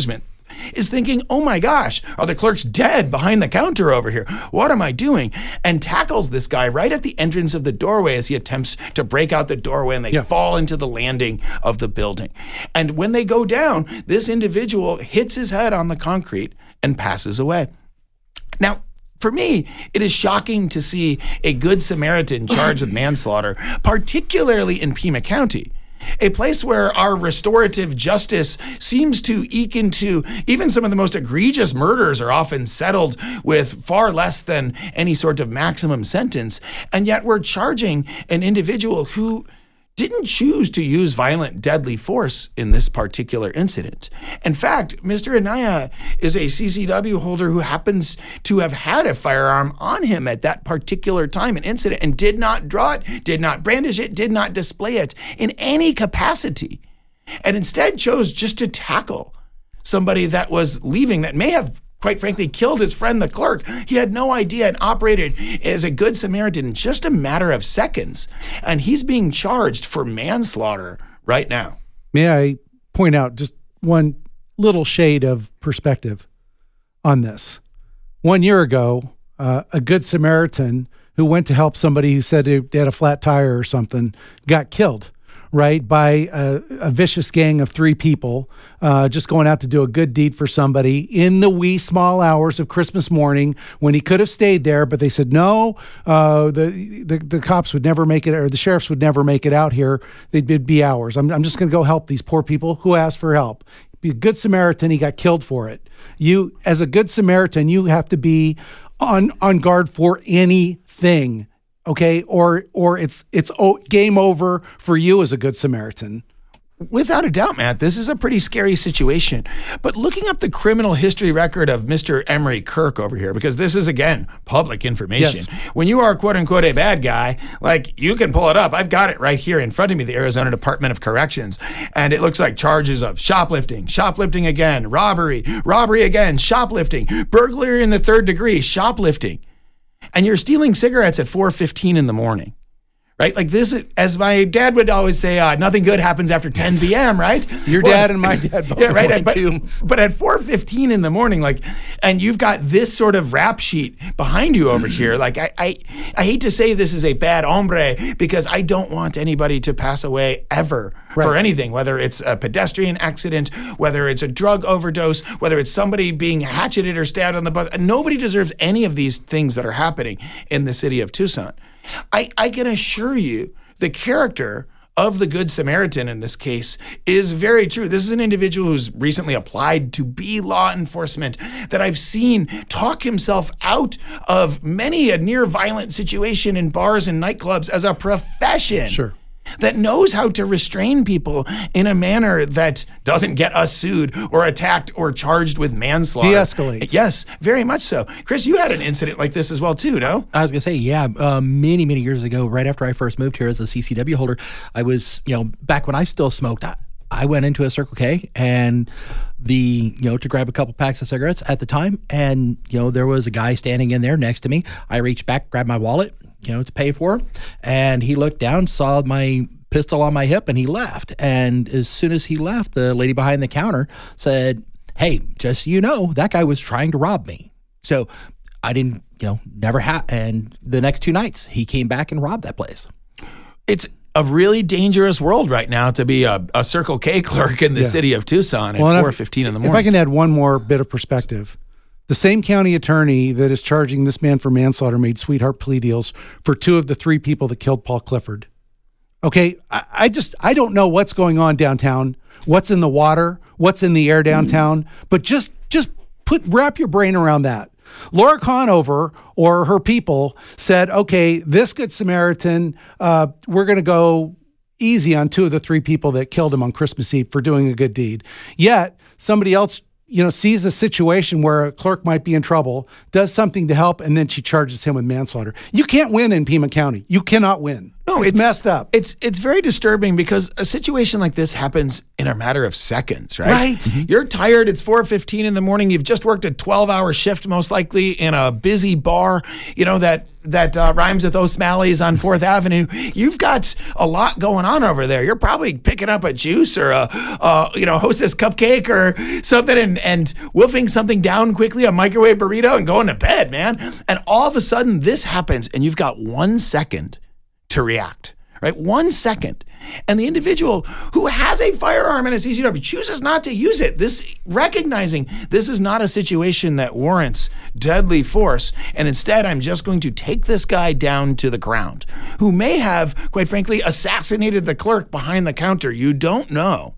[SPEAKER 1] is thinking, oh my gosh, are the clerks dead behind the counter over here? What am I doing? And tackles this guy right at the entrance of the doorway as he attempts to break out the doorway, and they fall into the landing of the building. And when they go down, this individual hits his head on the concrete and passes away. Now, for me, it is shocking to see a Good Samaritan charged with manslaughter, particularly in Pima County, a place where our restorative justice seems to eke into even some of the most egregious murders are often settled with far less than any sort of maximum sentence. And yet we're charging an individual who didn't choose to use violent, deadly force in this particular incident. In fact, Mr. Anaya is a CCW holder who happens to have had a firearm on him at that particular time, an incident, and did not draw it, did not brandish it, did not display it in any capacity, and instead chose just to tackle somebody that was leaving that may have, quite frankly, killed his friend, the clerk. He had no idea and operated as a Good Samaritan in just a matter of seconds. And he's being charged for manslaughter right now.
[SPEAKER 2] May I point out just one little shade of perspective on this? 1 year ago, a Good Samaritan who went to help somebody who said they had a flat tire or something got killed, right, by a vicious gang of 3 people just going out to do a good deed for somebody in the wee small hours of Christmas morning when he could have stayed there, but they said no, the cops would never make it, or the sheriffs would never make it out here. It'd be hours. I'm just going to go help these poor people who asked for help. Be a Good Samaritan. He got killed for it. You, as a Good Samaritan, you have to be on guard for anything. Okay, or it's game over for you as a Good Samaritan.
[SPEAKER 1] Without a doubt, Matt, this is a pretty scary situation. But looking up the criminal history record of Mr. Emery Kirk over here, because this is, again, public information. Yes. When you are, quote unquote, a bad guy, like, you can pull it up. I've got it right here in front of me, the Arizona Department of Corrections. And it looks like charges of shoplifting again, robbery again, shoplifting, burglary in the 3rd degree, shoplifting. And you're stealing cigarettes at 4:15 in the morning, right? Like this, as my dad would always say, nothing good happens after 10 p.m., right?
[SPEAKER 2] Your dad and my dad both.
[SPEAKER 1] Yeah, right. But at 4:15 in the morning, like, and you've got this sort of rap sheet behind you over here. Like, I hate to say this is a bad hombre because I don't want anybody to pass away ever for anything, whether it's a pedestrian accident, whether it's a drug overdose, whether it's somebody being hatcheted or stabbed on the bus. Nobody deserves any of these things that are happening in the city of Tucson. I can assure you the character of the Good Samaritan in this case is very true. This is an individual who's recently applied to be law enforcement that I've seen talk himself out of many a near violent situation in bars and nightclubs as a profession.
[SPEAKER 2] Sure.
[SPEAKER 1] That knows how to restrain people in a manner that doesn't get us sued or attacked or charged with manslaughter.
[SPEAKER 2] De-escalates.
[SPEAKER 1] Yes, very much so. Chris, you had an incident like this as well too, no?
[SPEAKER 4] I was going to say, yeah, many years ago, right after I first moved here as a CCW holder, I was, back when I still smoked, I went into a Circle K and to grab a couple packs of cigarettes at the time. And, there was a guy standing in there next to me. I reached back, grabbed my wallet, to pay for it. And he looked down, saw my pistol on my hip, and he left. And as soon as he left, the lady behind the counter said, "Hey, just so you know, that guy was trying to rob me." So I didn't, never had. And the next 2 nights, he came back and robbed that place.
[SPEAKER 1] It's a really dangerous world right now to be a Circle K clerk in the city of Tucson at 4:15 in the morning.
[SPEAKER 2] If I can add one more bit of perspective. The same county attorney that is charging this man for manslaughter made sweetheart plea deals for 2 of the 3 people that killed Paul Clifford. Okay, I don't know what's going on downtown, what's in the water, what's in the air downtown, but just wrap your brain around that. Laura Conover or her people said, okay, this Good Samaritan, we're going to go easy on 2 of the 3 people that killed him on Christmas Eve for doing a good deed. Yet somebody else sees a situation where a clerk might be in trouble, does something to help, and then she charges him with manslaughter. You can't win in Pima County. You cannot win.
[SPEAKER 1] No, No,
[SPEAKER 2] it's messed up.
[SPEAKER 1] It's very disturbing because a situation like this happens in a matter of seconds, right?
[SPEAKER 2] Right.
[SPEAKER 1] Mm-hmm. You're tired. It's 4:15 in the morning. You've just worked a 12-hour shift, most likely in a busy bar, that rhymes with O'Smalley's on 4th Avenue. You've got a lot going on over there. You're probably picking up a juice or a Hostess cupcake or something and wolfing something down quickly, a microwave burrito, and going to bed, man. And all of a sudden this happens and you've got 1 second to react, right? 1 second. And the individual who has a firearm and a CCW chooses not to use it. Recognizing this is not a situation that warrants deadly force, and instead I'm just going to take this guy down to the ground, who may have, quite frankly, assassinated the clerk behind the counter. You don't know.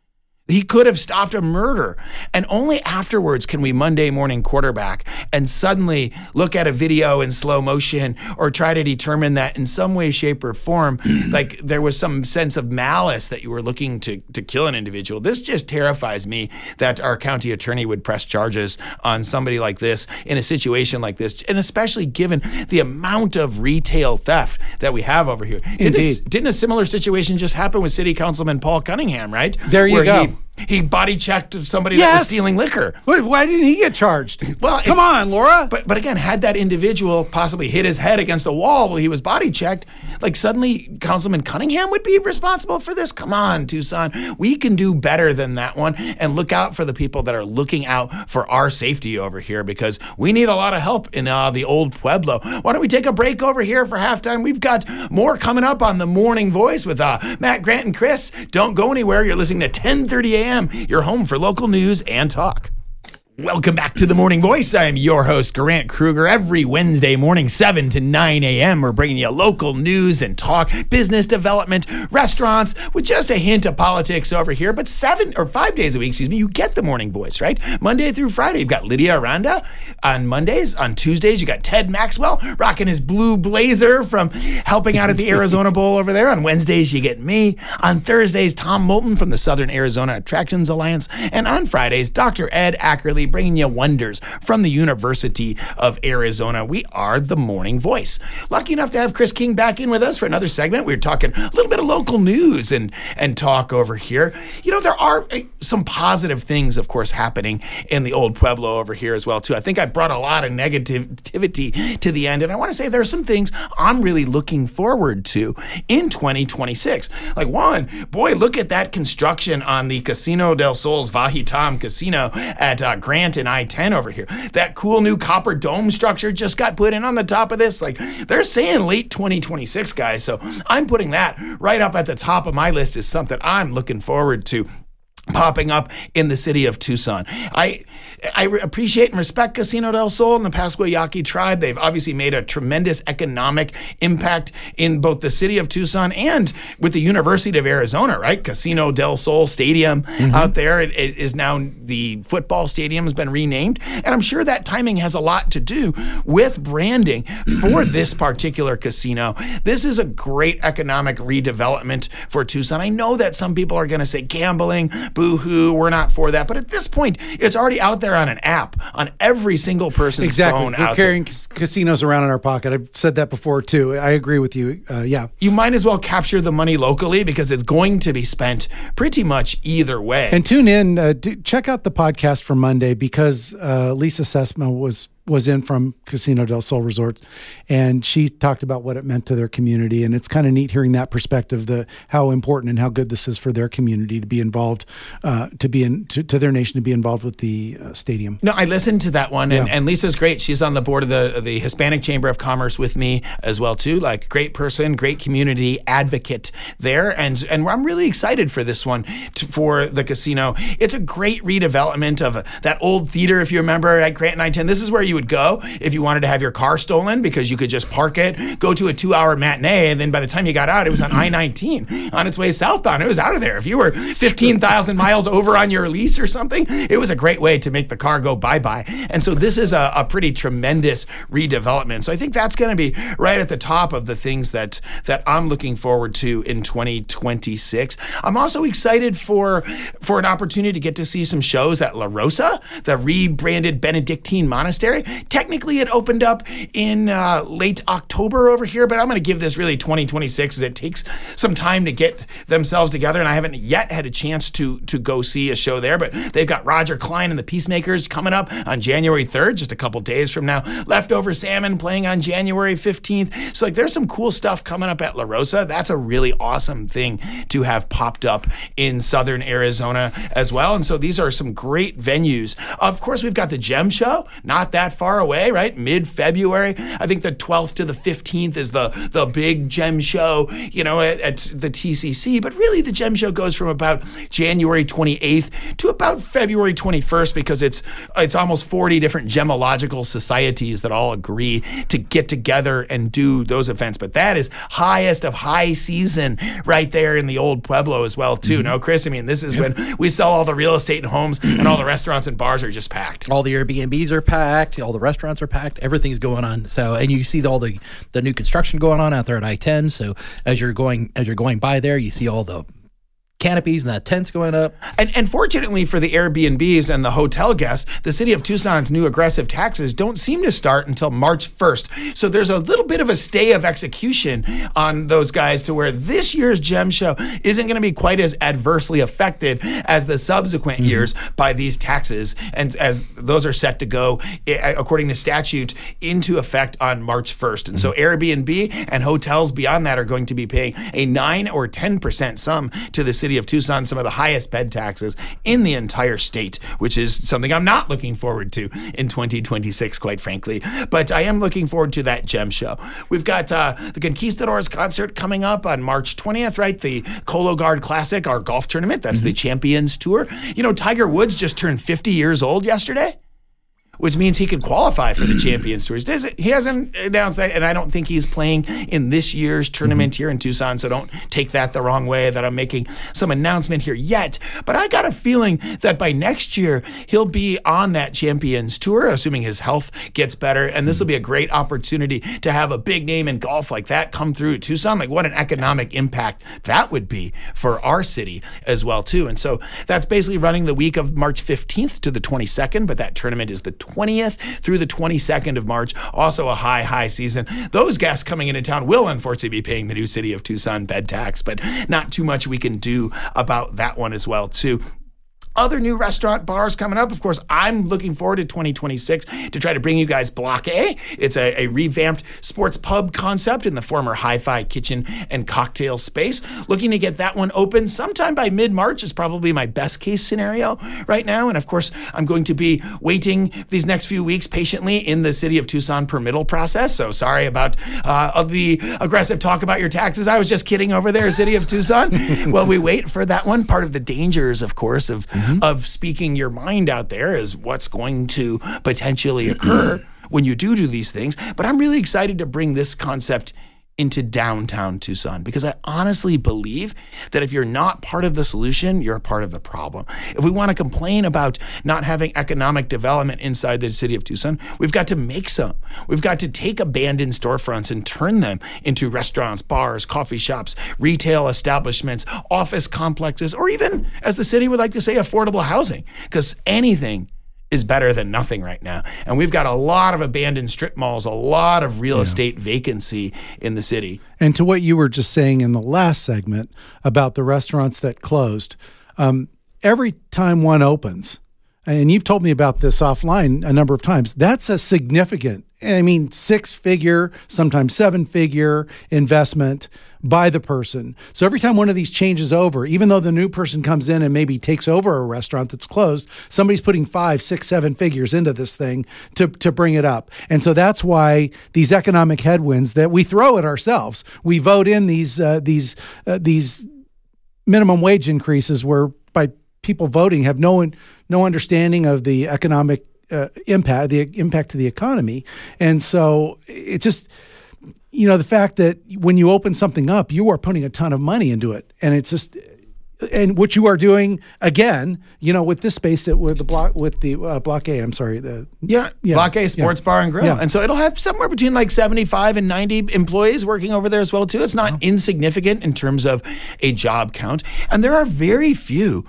[SPEAKER 1] He could have stopped a murder. And only afterwards can we Monday morning quarterback and suddenly look at a video in slow motion or try to determine that in some way, shape, or form, like there was some sense of malice that you were looking to kill an individual. This just terrifies me that our county attorney would press charges on somebody like this in a situation like this, and especially given the amount of retail theft that we have over here. Didn't a similar situation just happen with City Councilman Paul Cunningham, right?
[SPEAKER 2] There you go.
[SPEAKER 1] He body checked somebody that was stealing liquor.
[SPEAKER 2] Wait, why didn't he get charged?
[SPEAKER 1] Well,
[SPEAKER 2] come on, Laura.
[SPEAKER 1] But again, had that individual possibly hit his head against the wall while he was body checked, like suddenly Councilman Cunningham would be responsible for this? Come on, Tucson. We can do better than that one and look out for the people that are looking out for our safety over here, because we need a lot of help in the old Pueblo. Why don't we take a break over here for halftime? We've got more coming up on The Morning Voice with Matt, Grant, and Chris. Don't go anywhere. You're listening to 10:30 a.m. Your home for local news and talk. Welcome back to The Morning Voice. I'm your host, Grant Kruger. Every Wednesday morning, 7 to 9 a.m., we're bringing you local news and talk, business development, restaurants, with just a hint of politics over here. But 5 days a week, you get The Morning Voice, right? Monday through Friday, you've got Lydia Aranda on Mondays. On Tuesdays, you got Ted Maxwell rocking his blue blazer from helping out at the Arizona Bowl over there. On Wednesdays, you get me. On Thursdays, Tom Moulton from the Southern Arizona Attractions Alliance. And on Fridays, Dr. Ed Ackerley, bringing you wonders from the University of Arizona. We are The Morning Voice. Lucky enough to have Chris King back in with us for another segment. We were talking a little bit of local news and talk over here. There are some positive things, of course, happening in the old Pueblo over here as well, too. I think I brought a lot of negativity to the end, and I want to say there's some things I'm really looking forward to in 2026. Like, one, boy, look at that construction on the Casino del Sol's Vahitam Casino at Grant and I-10 over here. That cool new copper dome structure just got put in on the top of this. Like, they're saying late 2026, guys. So I'm putting that right up at the top of my list as something I'm looking forward to popping up in the city of Tucson. I appreciate and respect Casino del Sol and the Pascua Yaqui tribe. They've obviously made a tremendous economic impact in both the city of Tucson and with the University of Arizona, right? Casino del Sol Stadium out there. It is now the football stadium has been renamed. And I'm sure that timing has a lot to do with branding for this particular casino. This is a great economic redevelopment for Tucson. I know that some people are going to say gambling, boo-hoo, we're not for that. But at this point, it's already out there on an app on every single person's phone.
[SPEAKER 2] We're carrying casinos around in our pocket. I've said that before, too. I agree with you. Yeah.
[SPEAKER 1] You might as well capture the money locally because it's going to be spent pretty much either way.
[SPEAKER 2] And tune in. Check out the podcast for Monday because Lisa Sesma was in from Casino del Sol Resorts, and she talked about what it meant to their community. And it's kind of neat hearing that perspective, how important and how good this is for their community to be involved, to their nation to be involved with the stadium.
[SPEAKER 1] No, I listened to that one, and Lisa's great. She's on the board of the Hispanic Chamber of Commerce with me as well too. Like, great person, great community advocate there, and I'm really excited for this one for the casino. It's a great redevelopment of that old theater, if you remember, at Grant and I-10. This is where you would go if you wanted to have your car stolen because you could just park it, go to a 2-hour matinee, and then by the time you got out, it was on I-19 on its way southbound. It was out of there. If you were 15,000 miles over on your lease or something, it was a great way to make the car go bye-bye. And so this is a pretty tremendous redevelopment. So I think that's going to be right at the top of the things that I'm looking forward to in 2026. I'm also excited for an opportunity to get to see some shows at La Rosa, the rebranded Benedictine monastery. February. Technically, it opened up in late October over here, but I'm going to give this really 2026 as it takes some time to get themselves together, and I haven't yet had a chance to go see a show there, but they've got Roger Klein and the Peacemakers coming up on January 3rd, just a couple days from now. Leftover Salmon playing on January 15th. So like there's some cool stuff coming up at La Rosa. That's a really awesome thing to have popped up in southern Arizona as well. And so these are some great venues. Of course, we've got the Gem Show, not that far away, right? Mid-February. I think the 12th to the 15th is the big Gem Show, you know, at the TCC. But really the Gem Show goes from about January 28th to about February 21st because it's almost 40 different gemological societies that all agree to get together and do those events. But that is highest of high season right there in the old Pueblo as well, too. No, Chris? I mean, this is when we sell all the real estate and homes and all the restaurants and bars are just packed.
[SPEAKER 4] All the Airbnbs are packed. All the restaurants are packed. Everything's going on. So, and you see all the new construction going on out there at I-10. So as you're going by there, you see all the canopies and the tents going up.
[SPEAKER 1] And fortunately for the Airbnbs and the hotel guests, the city of Tucson's new aggressive taxes don't seem to start until March 1st. So there's a little bit of a stay of execution on those guys to where this year's Gem Show isn't going to be quite as adversely affected as the subsequent years by these taxes. And as those are set to go, according to statute, into effect on March 1st. And so Airbnb and hotels beyond that are going to be paying a 9 or 10% sum to the city of Tucson, some of the highest bed taxes in the entire state, which is something I'm not looking forward to in 2026, quite frankly. But I am looking forward to that Gem Show. We've got the Conquistadors concert coming up on March 20th, right? The Cologuard Classic, our golf tournament. That's the Champions Tour. You know, Tiger Woods just turned 50 years old yesterday, which means he could qualify for the Champions Tours. He hasn't announced that, and I don't think he's playing in this year's tournament here in Tucson, so don't take that the wrong way that I'm making some announcement here yet. But I got a feeling that by next year, he'll be on that Champions Tour, assuming his health gets better, and this will be a great opportunity to have a big name in golf like that come through Tucson. Like, what an economic impact that would be for our city as well, too. And so that's basically running the week of March 15th to the 22nd, but that tournament is the 20th through the 22nd of March. Also a high season. Those guests coming into town will unfortunately be paying the new city of Tucson bed tax, but not too much we can do about that one as well, too. Other new restaurant bars coming up. Of course, I'm looking forward to 2026 to try to bring you guys Block A. It's a revamped sports pub concept in the former Hi-Fi kitchen and cocktail space. Looking to get that one open sometime by mid-March is probably my best case scenario right now. And of course, I'm going to be waiting these next few weeks patiently in the city of Tucson permittal process. So sorry about the aggressive talk about your taxes. I was just kidding over there, city of Tucson. Well, we wait for that one. Part of the dangers, of course, of speaking your mind out there is what's going to potentially occur when you do these things. But I'm really excited to bring this concept into downtown Tucson because I honestly believe that if you're not part of the solution, you're a part of the problem. If we want to complain about not having economic development inside the city of Tucson, we've got to make some. We've got to take abandoned storefronts and turn them into restaurants, bars, coffee shops, retail establishments, office complexes, or even, as the city would like to say, affordable housing, because anything is better than nothing right now. And we've got a lot of abandoned strip malls, a lot of real estate vacancy in the city.
[SPEAKER 2] And to what you were just saying in the last segment about the restaurants that closed, every time one opens, and you've told me about this offline a number of times, that's a significant, 6-figure, sometimes 7-figure investment by the person. So every time one of these changes over, even though the new person comes in and maybe takes over a restaurant that's closed, somebody's putting 5, 6, 7 figures into this thing to bring it up. And so that's why these economic headwinds that we throw at ourselves, we vote in these minimum wage increases where by people voting have no understanding of the economic impact to the economy. And so it just, the fact that when you open something up, you are putting a ton of money into it. And it's just, and what you are doing again, with this space with the Block A, I'm sorry.
[SPEAKER 1] Block A Sports Bar and Grill. Yeah. And so it'll have somewhere between like 75 and 90 employees working over there as well too. It's not insignificant in terms of a job count. And there are very few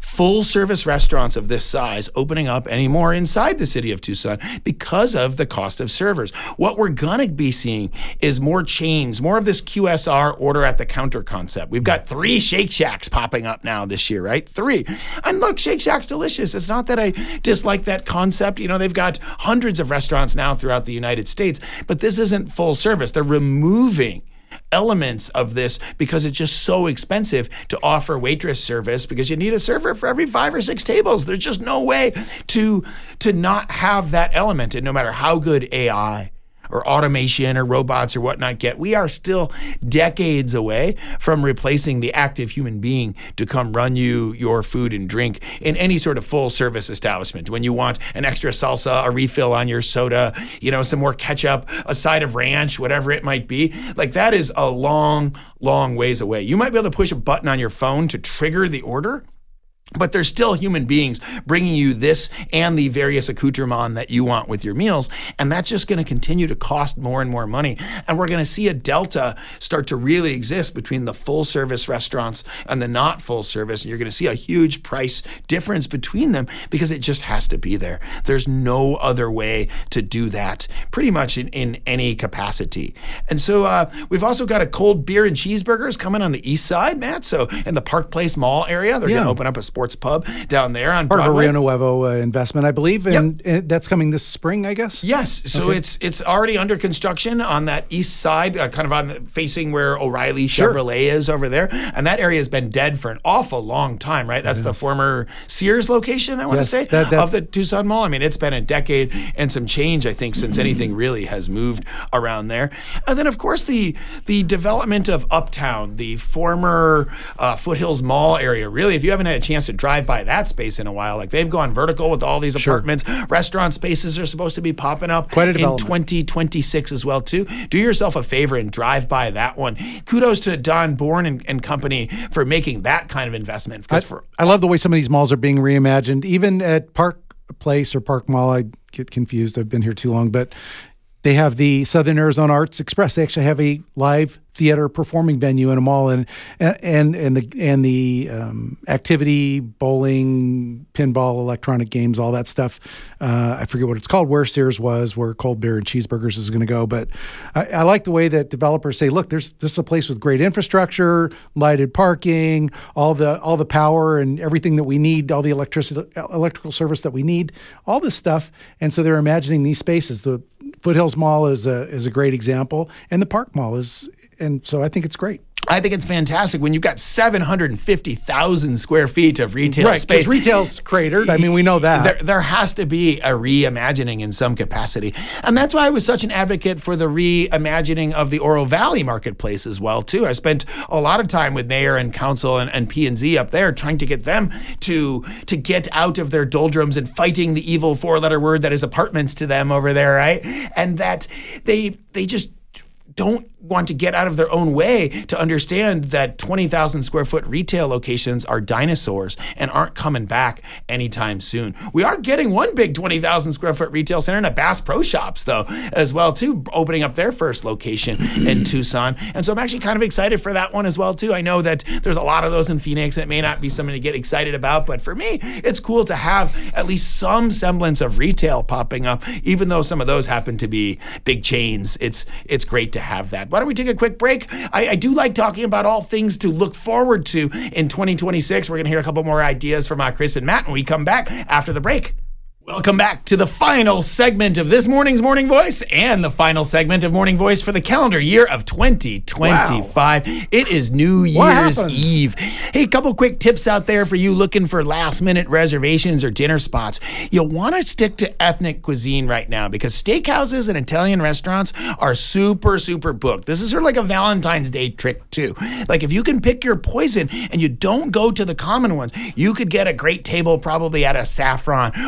[SPEAKER 1] full service restaurants of this size opening up anymore inside the city of Tucson because of the cost of servers. What we're going to be seeing is more chains, more of this QSR order at the counter concept. We've got 3 Shake Shacks popping up now this year, right? 3. And look, Shake Shack's delicious. It's not that I dislike that concept. You know, they've got hundreds of restaurants now throughout the United States, but this isn't full service. They're removing elements of this because it's just so expensive to offer waitress service, because you need a server for every 5 or 6 tables. There's just no way to not have that element. And no matter how good AI or automation or robots or whatnot get, we are still decades away from replacing the active human being to come run you your food and drink in any sort of full service establishment. When you want an extra salsa, a refill on your soda, you know, some more ketchup, a side of ranch, whatever it might be, like that is a long, long ways away. You might be able to push a button on your phone to trigger the order, but there's still human beings bringing you this and the various accoutrements that you want with your meals. And that's just going to continue to cost more and more money. And we're going to see a delta start to really exist between the full service restaurants and the not full service. And you're going to see a huge price difference between them because it just has to be there. There's no other way to do that pretty much in any capacity. And so we've also got a cold beer and cheeseburgers coming on the east side, Matt. So in the Park Place Mall area, they're going to open up a sports pub down there on
[SPEAKER 2] part
[SPEAKER 1] Broadway.
[SPEAKER 2] of a Rio Nuevo investment, I believe, and that's coming this spring, I guess.
[SPEAKER 1] Yes, so it's already under construction on that east side, kind of on facing where O'Reilly Chevrolet is over there, and that area has been dead for an awful long time, right? That's the former Sears location, I want to say, of the Tucson Mall. I mean, it's been a decade and some change, I think, since anything really has moved around there. And then, of course, the development of Uptown, the former Foothills Mall area. Really, if you haven't had a chance to drive by that space in a while, like they've gone vertical with all these apartments. Restaurant spaces are supposed to be popping up in 2026 as well too. Do yourself a favor and drive by that one. Kudos to Don Bourne and company for making that kind of investment.
[SPEAKER 2] I love the way some of these malls are being reimagined. Even at Park Place or Park Mall, I get confused. I've been here too long, but they have the Southern Arizona Arts Express. They actually have a live theater performing venue in a mall, and the activity, bowling, pinball, electronic games, all that stuff. I forget what it's called, where Sears was, where cold beer and cheeseburgers is going to go. But I like the way that developers say, look, this is a place with great infrastructure, lighted parking, all the power and everything that we need, all the electrical service that we need, all this stuff. And so they're imagining these spaces. The Foothills Mall is a great example, and the Park Mall is. And so I think it's great.
[SPEAKER 1] I think it's fantastic when you've got 750,000 square feet of retail space.
[SPEAKER 2] Because retail's cratered. I mean, we know that.
[SPEAKER 1] There has to be a reimagining in some capacity. And that's why I was such an advocate for the reimagining of the Oro Valley Marketplace as well, too. I spent a lot of time with mayor and council and P&Z up there trying to get them to get out of their doldrums and fighting the evil 4-letter word that is apartments to them over there, right? And that they just don't want to get out of their own way to understand that 20,000 square foot retail locations are dinosaurs and aren't coming back anytime soon. We are getting one big 20,000 square foot retail center in a Bass Pro Shops, though, as well, too, opening up their first location in Tucson. And so I'm actually kind of excited for that one as well, too. I know that there's a lot of those in Phoenix, and it may not be something to get excited about, but for me, it's cool to have at least some semblance of retail popping up, even though some of those happen to be big chains. It's great to have that. Why don't we take a quick break? I do like talking about all things to look forward to in 2026. We're going to hear a couple more ideas from Chris and Matt when we come back after the break. Welcome back to the final segment of this morning's Morning Voice and the final segment of Morning Voice for the calendar year of 2025. Wow. It is New Year's Eve. Hey, a couple quick tips out there for you looking for last-minute reservations or dinner spots. You'll want to stick to ethnic cuisine right now because steakhouses and Italian restaurants are super, super booked. This is sort of like a Valentine's Day trick, too. Like, if you can pick your poison and you don't go to the common ones, you could get a great table probably at a Saffron or a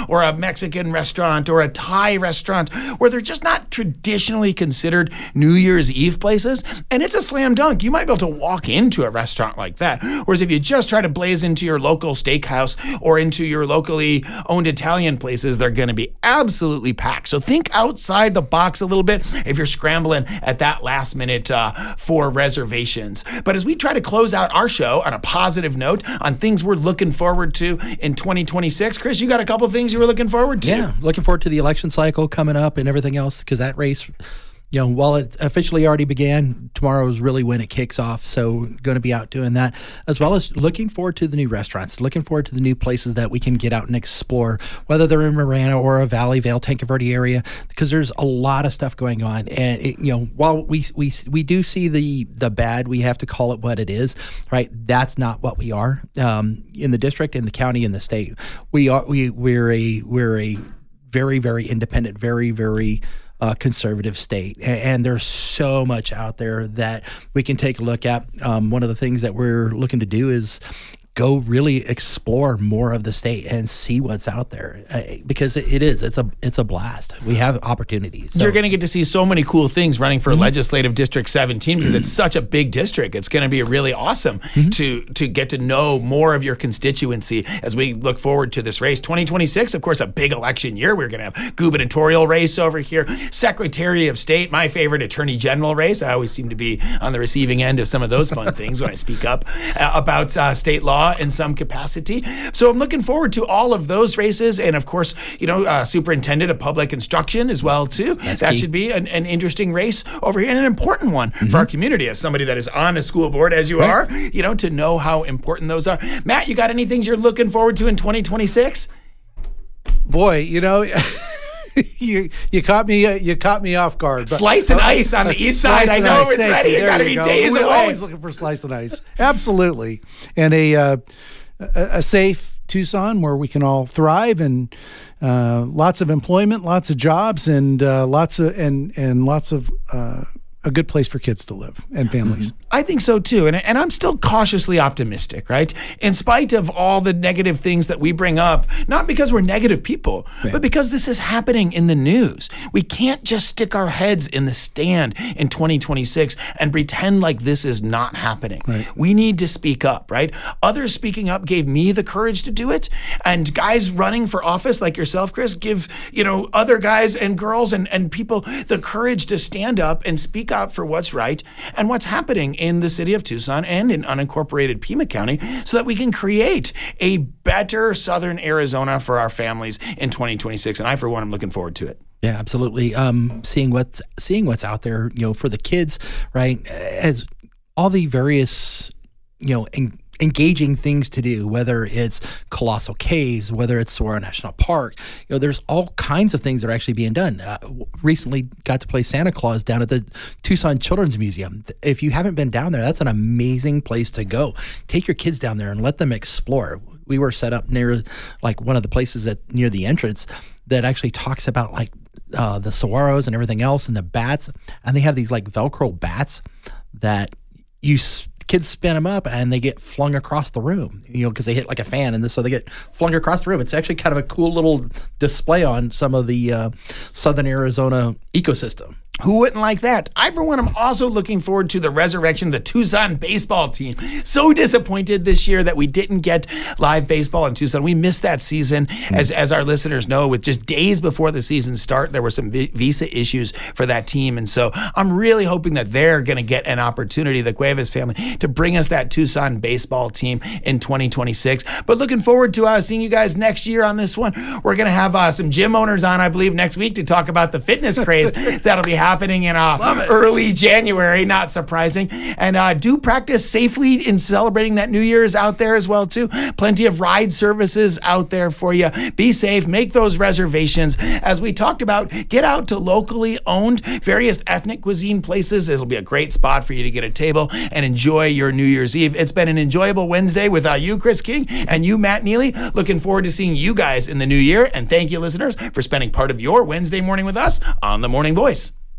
[SPEAKER 1] Mexican restaurant or a Thai restaurant where they're just not traditionally considered New Year's Eve places. And it's a slam dunk. You might be able to walk into a restaurant like that. Whereas if you just try to blaze into your local steakhouse or into your locally owned Italian places, they're going to be absolutely packed. So think outside the box a little bit if you're scrambling at that last minute for reservations. But as we try to close out our show on a positive note on things we're looking forward to in 2026, Chris, you got a couple of things you were looking forward to.
[SPEAKER 4] Yeah, looking forward to the election cycle coming up and everything else, because that race, while it officially already began, tomorrow is really when it kicks off. So going to be out doing that, as well as looking forward to the new restaurants, looking forward to the new places that we can get out and explore, whether they're in Marana or a Valley Vale, Tanque Verde area, because there's a lot of stuff going on. And while we do see the bad, we have to call it what it is, right? That's not what we are in the district, in the county, in the state. We're a very, very independent, very, very conservative state, and there's so much out there that we can take a look at. One of the things that we're looking to do is go really explore more of the state and see what's out there, because it's a blast. We have opportunities. So
[SPEAKER 1] you're going to get to see so many cool things running for Legislative District 17 because it's such a big district. It's going to be really awesome to get to know more of your constituency as we look forward to this race. 2026, of course, a big election year. We're going to have gubernatorial race over here, Secretary of State, my favorite Attorney General race. I always seem to be on the receiving end of some of those fun things when I speak up about state law in some capacity. So I'm looking forward to all of those races. And of course, Superintendent of Public Instruction as well, too. That
[SPEAKER 4] key.
[SPEAKER 1] should be an interesting race over here and an important one for our community as somebody that is on a school board, as you are, to know how important those are. Matt, you got any things you're looking forward to in 2026?
[SPEAKER 2] Boy, you caught me off guard.
[SPEAKER 1] Slice and ice on the east side. I know it's ready. It got to be days
[SPEAKER 2] We're
[SPEAKER 1] away.
[SPEAKER 2] always looking for slice and ice. Absolutely. And a safe Tucson where we can all thrive, and lots of employment, lots of jobs, and lots of a good place for kids to live and families.
[SPEAKER 1] I think so too. And I'm still cautiously optimistic, right? In spite of all the negative things that we bring up, not because we're negative people, but because this is happening in the news. We can't just stick our heads in the stand in 2026 and pretend like this is not happening. Right. We need to speak up, right? Others speaking up gave me the courage to do it. And guys running for office like yourself, Chris, give, other guys and girls and people the courage to stand up and speak out for what's right and what's happening in the city of Tucson and in unincorporated Pima County, so that we can create a better Southern Arizona for our families in 2026. And I, for one, am looking forward to it.
[SPEAKER 4] Yeah, absolutely. Seeing what's out there, for the kids, right? As all the various, engaging things to do, whether it's Colossal Caves, whether it's Saguaro National Park, there's all kinds of things that are actually being done. Recently got to play Santa Claus down at the Tucson Children's Museum. If you haven't been down there, that's an amazing place to go. Take your kids down there and let them explore. We were set up near one of the places near the entrance that actually talks about the saguaros and everything else and the bats. And they have these Velcro bats that kids spin them up and they get flung across the room, because they hit a fan, and so they get flung across the room. It's actually kind of a cool little display on some of the Southern Arizona ecosystem.
[SPEAKER 1] Who wouldn't like that? I, for one, am also looking forward to the resurrection of the Tucson baseball team. So disappointed this year that we didn't get live baseball in Tucson. We missed that season. As our listeners know, with just days before the season start, there were some visa issues for that team. And so I'm really hoping that they're going to get an opportunity, the Cuevas family, to bring us that Tucson baseball team in 2026. But looking forward to seeing you guys next year on this one. We're going to have some gym owners on, I believe, next week to talk about the fitness craze that'll be happening in early January, not surprising. And do practice safely in celebrating that New Year's out there as well, too. Plenty of ride services out there for you. Be safe. Make those reservations. As we talked about, get out to locally owned various ethnic cuisine places. It'll be a great spot for you to get a table and enjoy your New Year's Eve. It's been an enjoyable Wednesday with you, Chris King, and you, Matt Neely. Looking forward to seeing you guys in the new year. And thank you, listeners, for spending part of your Wednesday morning with us on The Morning Voice.